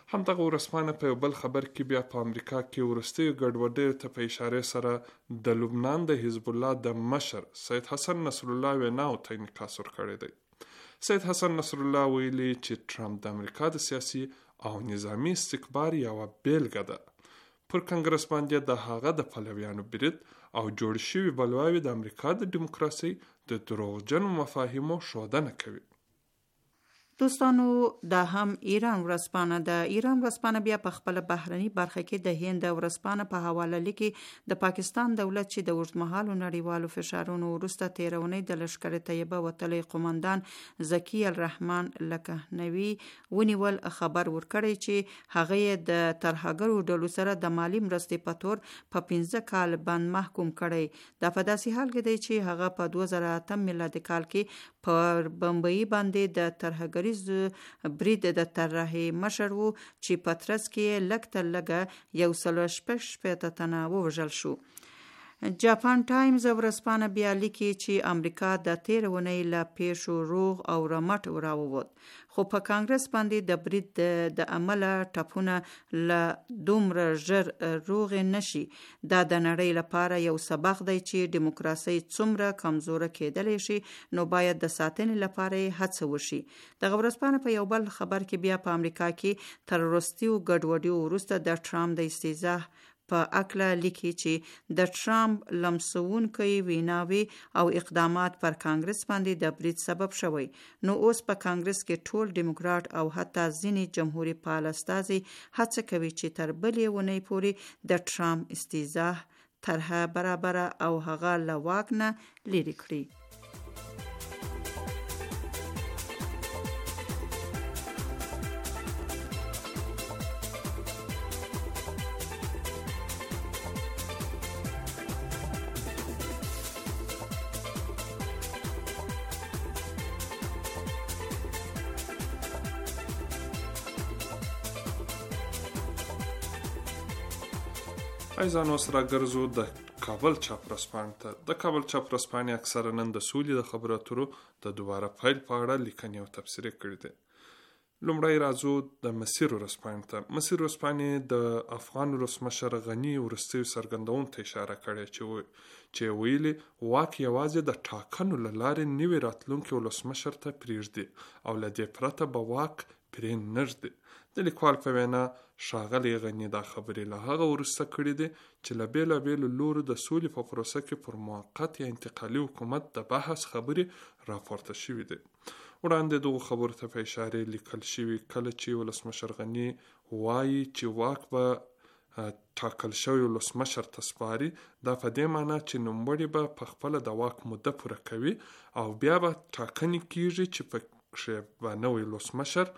همدغه ورځپاڼه په یو بل خبر کې بیا په امریکا کې وروستیو ګډوډیو ته په اشارې سره د لبنان د حزب الله د مشر سید حسن نصر الله ویناو ته انعکاس ورکړی دی. سید حسن نصر الله ویلي چې ټرمپ د امریکا د سیاسي او نظامی استکبار یوه بیلګه ده. پر کنګرس باندې د هغه د پلویانو برید او جوړ شوي بلواوې د امریکا د دیموکراسۍ د دروغجنو مفاهیمو ښودنه کوي. دوستانو دا هم ایران ورځپاڼه ده. ایران ورځپاڼه بیا په خپل بهرني برخه کې د هند ورځپاڼه په حواله لیکي د پاکستان دولت چې د اوږدمهالو نړیوالو فشارونو وروسته تیرونی د لشکر طیبه وتلی قومندان ذکی الرحمن لکهنوی ونیول خبر ورکړی چې هغه د ترهګرو ډلو سره د مالی مرستې په تور په پنځه کال بند محکوم کړی. دا په داسې حال کې دی چې هغه په دوه زره اتم میلادي کال کې پر بمبئی باندې د ترهګری برید د طرحې مشر وو چې په ترڅ کې لږ تر لږه یو سل شپږ شپېته تنه ووژل شو. جاپان ټایمز ورځپاڼه بیا لیکي چې امریکا د تیر اونۍ له پیښو روغ او رمټ راووت، خو په کانګرس باندې د برید د عمله ټپونه له دومره ژر روغ نشي. دا د نړۍ لپاره یو سبق دی چې دیموکراسي څومره کمزوره کېدلی شي، نو باید د ساتنې لپاره هڅه وشي. دغه ورځپاڼه په یو بل خبر کې بیا په امریکا کې تر وروستیو ګډوډیو وروسته د ټرمپ د استیزاه په اکله لیکي چې د ټرمپ لمسونکي ویناوي او اقدامات پر کانګرس باندې د برید سبب شوی. نو اوس په کانګرس کې ټول دیموکرات او حتی ځینې جمهوریت فعال استازي هڅه کوي چې تر بلې ونې پورې د ټرمپ استیزاه طرحه برابره او هغه له واک نه لرې کړي. ایزان اوس راګرځو د کابل چاپ ورځپاڼې ته. د کابل چاپ ورځپاڼې اکثره نن د سولې د خبرو اترو د دوباره پیل په اړه لیکنې او تبصرې کړي دي. لومړی راځو د مسیر ورځپاڼې ته. مسیر ورځپاڼې د افغان ولسمشر غني وروستیو څرګندونو ته اشاره کړې چې ویلي واک یوازې د ټاکنو له لارې نوي راتلونکي ولسمشر ته پرېږدي او له دې پرته به واک پرې نه ږدي. د لیکوال په وینا ښاغلی غني دا خبرې له هغه وروسته کړي دي چې له بېلابېلو لورو د سولې په پروسه کې پر موقت یا انتقالي حکومت د بحث خبرې راپورته شوي دي. وړاندې دغو خبرو ته په اشارې لیکل شوي کله چې ولسمشر غني وایي چې واک به ټاکل شوی ولسمشر ته سپاري، دا په دې معنی چې نوموړي به په خپله د واک موده پوره کوي او بیا به ټاکنې کیږي چې پکې به نوی ولسمشر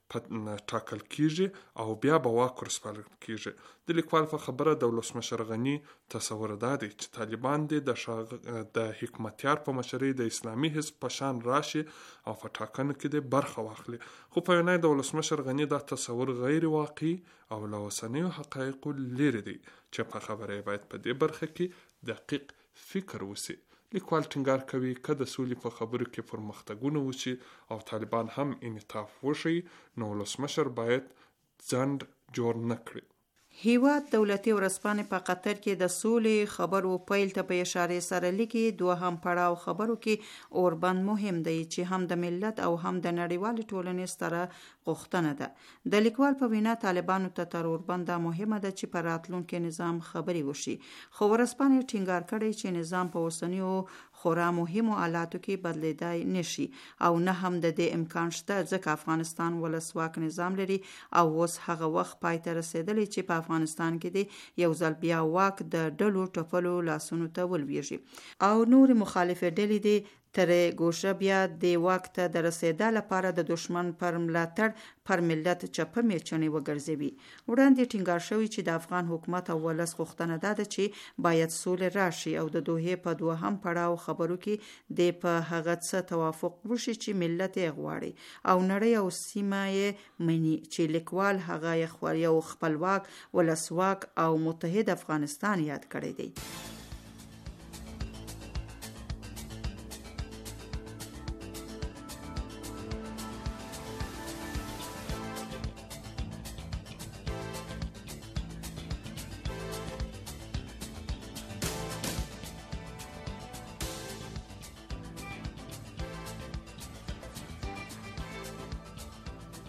ټاکل کیږي او بیا به واک ورسپارل کیږي. د لیکوال په خبره د ولسمشر غني تصور دا دی چې طالبان دې د شاغ... د حکمتیار په مشرۍ د اسلامي حزب په شان راشي او په ټاکنو کې دې برخه واخلي. خو په وینا د ولسمشر غني دا تصور غیر واقعي او له اوسنیو حقایقو لرې دی چې په خبره باید په دې برخه کې دقیق فکر وشي. لیکوال ټینګار کوي که د سولې په خبرو کې پرمختګونه وشي او طالبان هم انعطاف وښيي، نو ولسمشر باید ځنډ جوړ نه کړي. هیواد دولتي ورځپاڼې په قطر کې د سولې خبرو پیل ته په اشاره سره لیکي دوهم پړاو خبرو کې اوربند مهم دی چې هم د ملت او هم د نړیوال ټولنې ستره غوښتنه ده. د لیکوال په وینا طالبانو ته تر اوربند مهمه ده چې په راتلونکي نظام خبري وشي، خو ورځپاڼې ټینګار کړی چې نظام په اوسنیو خورا مهمو حالاتو کې بدلیدای نشي او نه هم د دې امکان شته ځکه افغانستان ولسواک نظام لري او اوس هغه وخت پای ته رسیدلی چې په افغانستان کې د یو ځل بیا واک د ډلو ټپلو لاسونو ته ولویږي او نور مخالف ډلې دي تر ګوشه بیا د واک ته د رسیدا لپاره د دشمن پر ملاتړ پر ملت چپه میچنې وګرځوي. وړاندې ټینګار شوی چې د افغان حکومت او ولس غوښتنه ده چې باید سولې راشي او د دوحې په دوهم پړاو خبرو کې د په هغه څه توافق وشي چې ملت یې غواړي او نړۍ او سیمه یې مني چې لیکوال هغه یو خپلواک ولسواک او متحد افغانستان یاد کړی دی.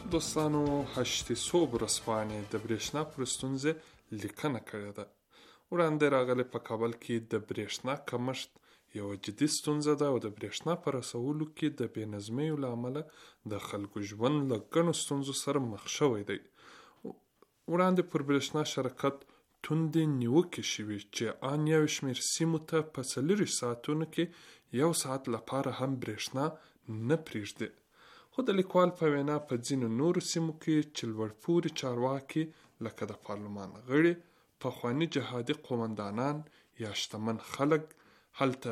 دوستانو هشتې صوب ورځپاڼې د برېښنا پر ستونزې لیکنه کړې ده. وړاندې راغلی په کابل کې د برېښنا کمښت یوه جدي ستونزه ده او د برېښنا په رسولو کې د بې نظمیو له امله د خلکو ژوند له ګڼو ستونزو سره مخ شوی دی. وړاندې پر برېښنا شرکت توندې نیوکې شوي چې ان یو شمېر سیمو ته په څلورویشت ساعتونو کې یو ساعت لپاره هم برېښنا نه پرېږدي. خو د لیکوال په وینا په ځینو نورو سیمو کې چې لوړپوړي چارواکي لکه د پارلمان غړي، پخواني جهادي قومندانان یا شتمن خلک هلته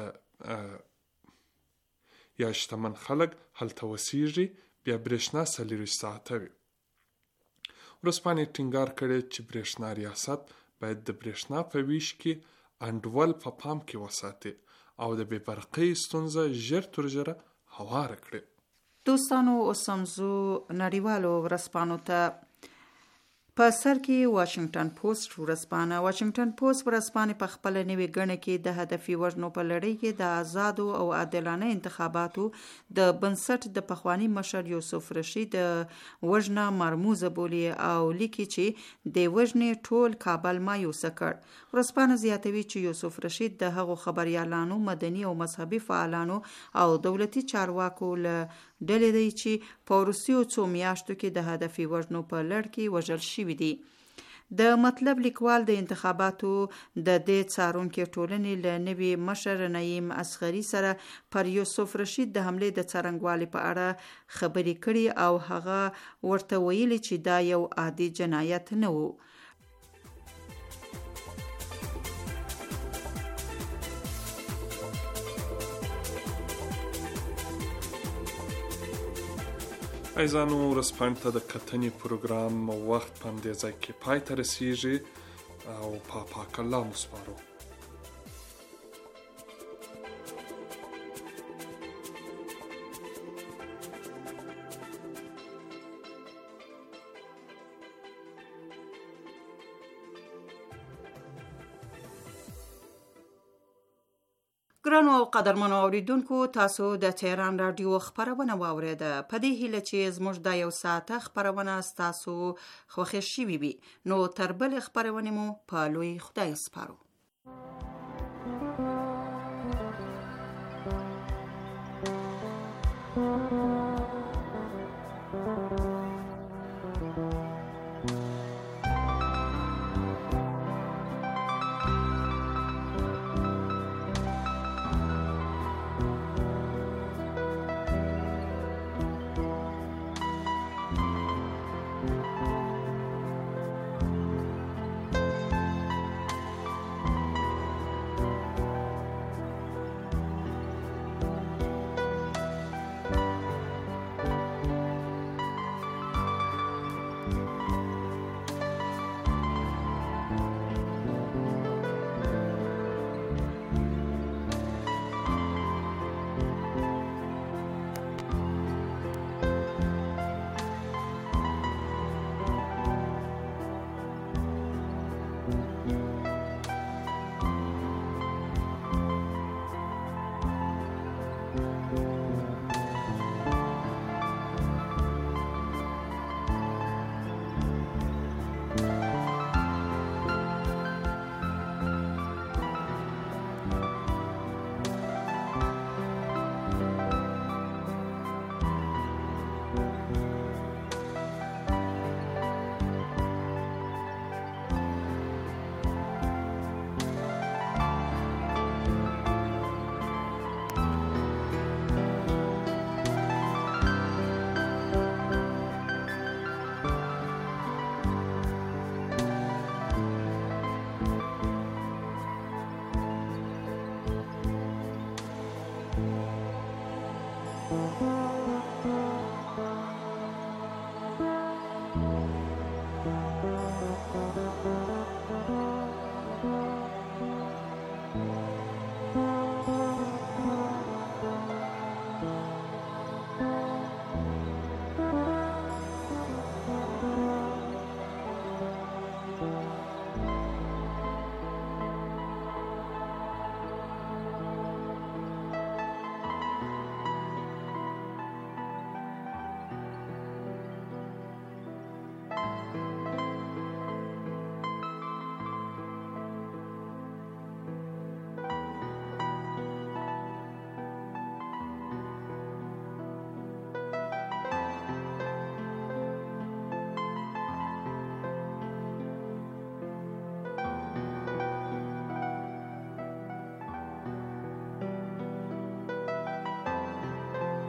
یا شتمن خلک هلته وسیږي، بیا برېښنا څلورویشت ساعته وي. ورځپاڼې ټینګار کړی چې برېښنا ریاست باید د برېښنا په ویش کې انډول په پام کې وساتي او د بې برقۍ ستونزه ژر تر ژره هواره کړي. دوستانو اوس هم ځو نړیوالو ورځپاڼو ته. په سر کې واشنگټن پوسټ ورځپاڼه. واشنگټن پوسټ ورځپاڼه په خپل نوې ګڼه کې د هدفي وژنو په لړۍ کې د آزادو او عادلانه انتخاباتو د بنسټ د پخوانی مشر یوسف رشید وژنه مرموزه بولي او لیکي چې د وژنې ټول کابل مایوسه کړ. ورځپاڼه زیاتوي چې یوسف رشید د هغو خبريالانو، مدني او مذهبي فعالانو او دولتي چارواکو له ډلې دی چې په وروستیو څو میاشتو کې د هدفي وژنو په لړ کې وژل شوي دي. د مطلب لیکوال د انتخاباتو د دې څارونکي ټولنې له نوي مشر نعیم اصغري سره پر یوسف رشید د حملې د څرنګوالي په اړه خبرې کړي او هغه ورته ویلي چې دا یو عادي جنایت نه و. ایزانو ورځپاڼې ته د کتنې پروګرام وخت په همدې ځای کې پای ته رسیږي او په پاک الله مو سپارو. ګرانو او قدرمنو اوریدونکو، تاسو د تهران رادیو خبرونه واوریده. په دې هیله چې زموږ د یو ساعته خبرونه ستاسو خوښ شوي وي. نو تر بل خبرونه مو په لوی خدای سپارو. Thank you.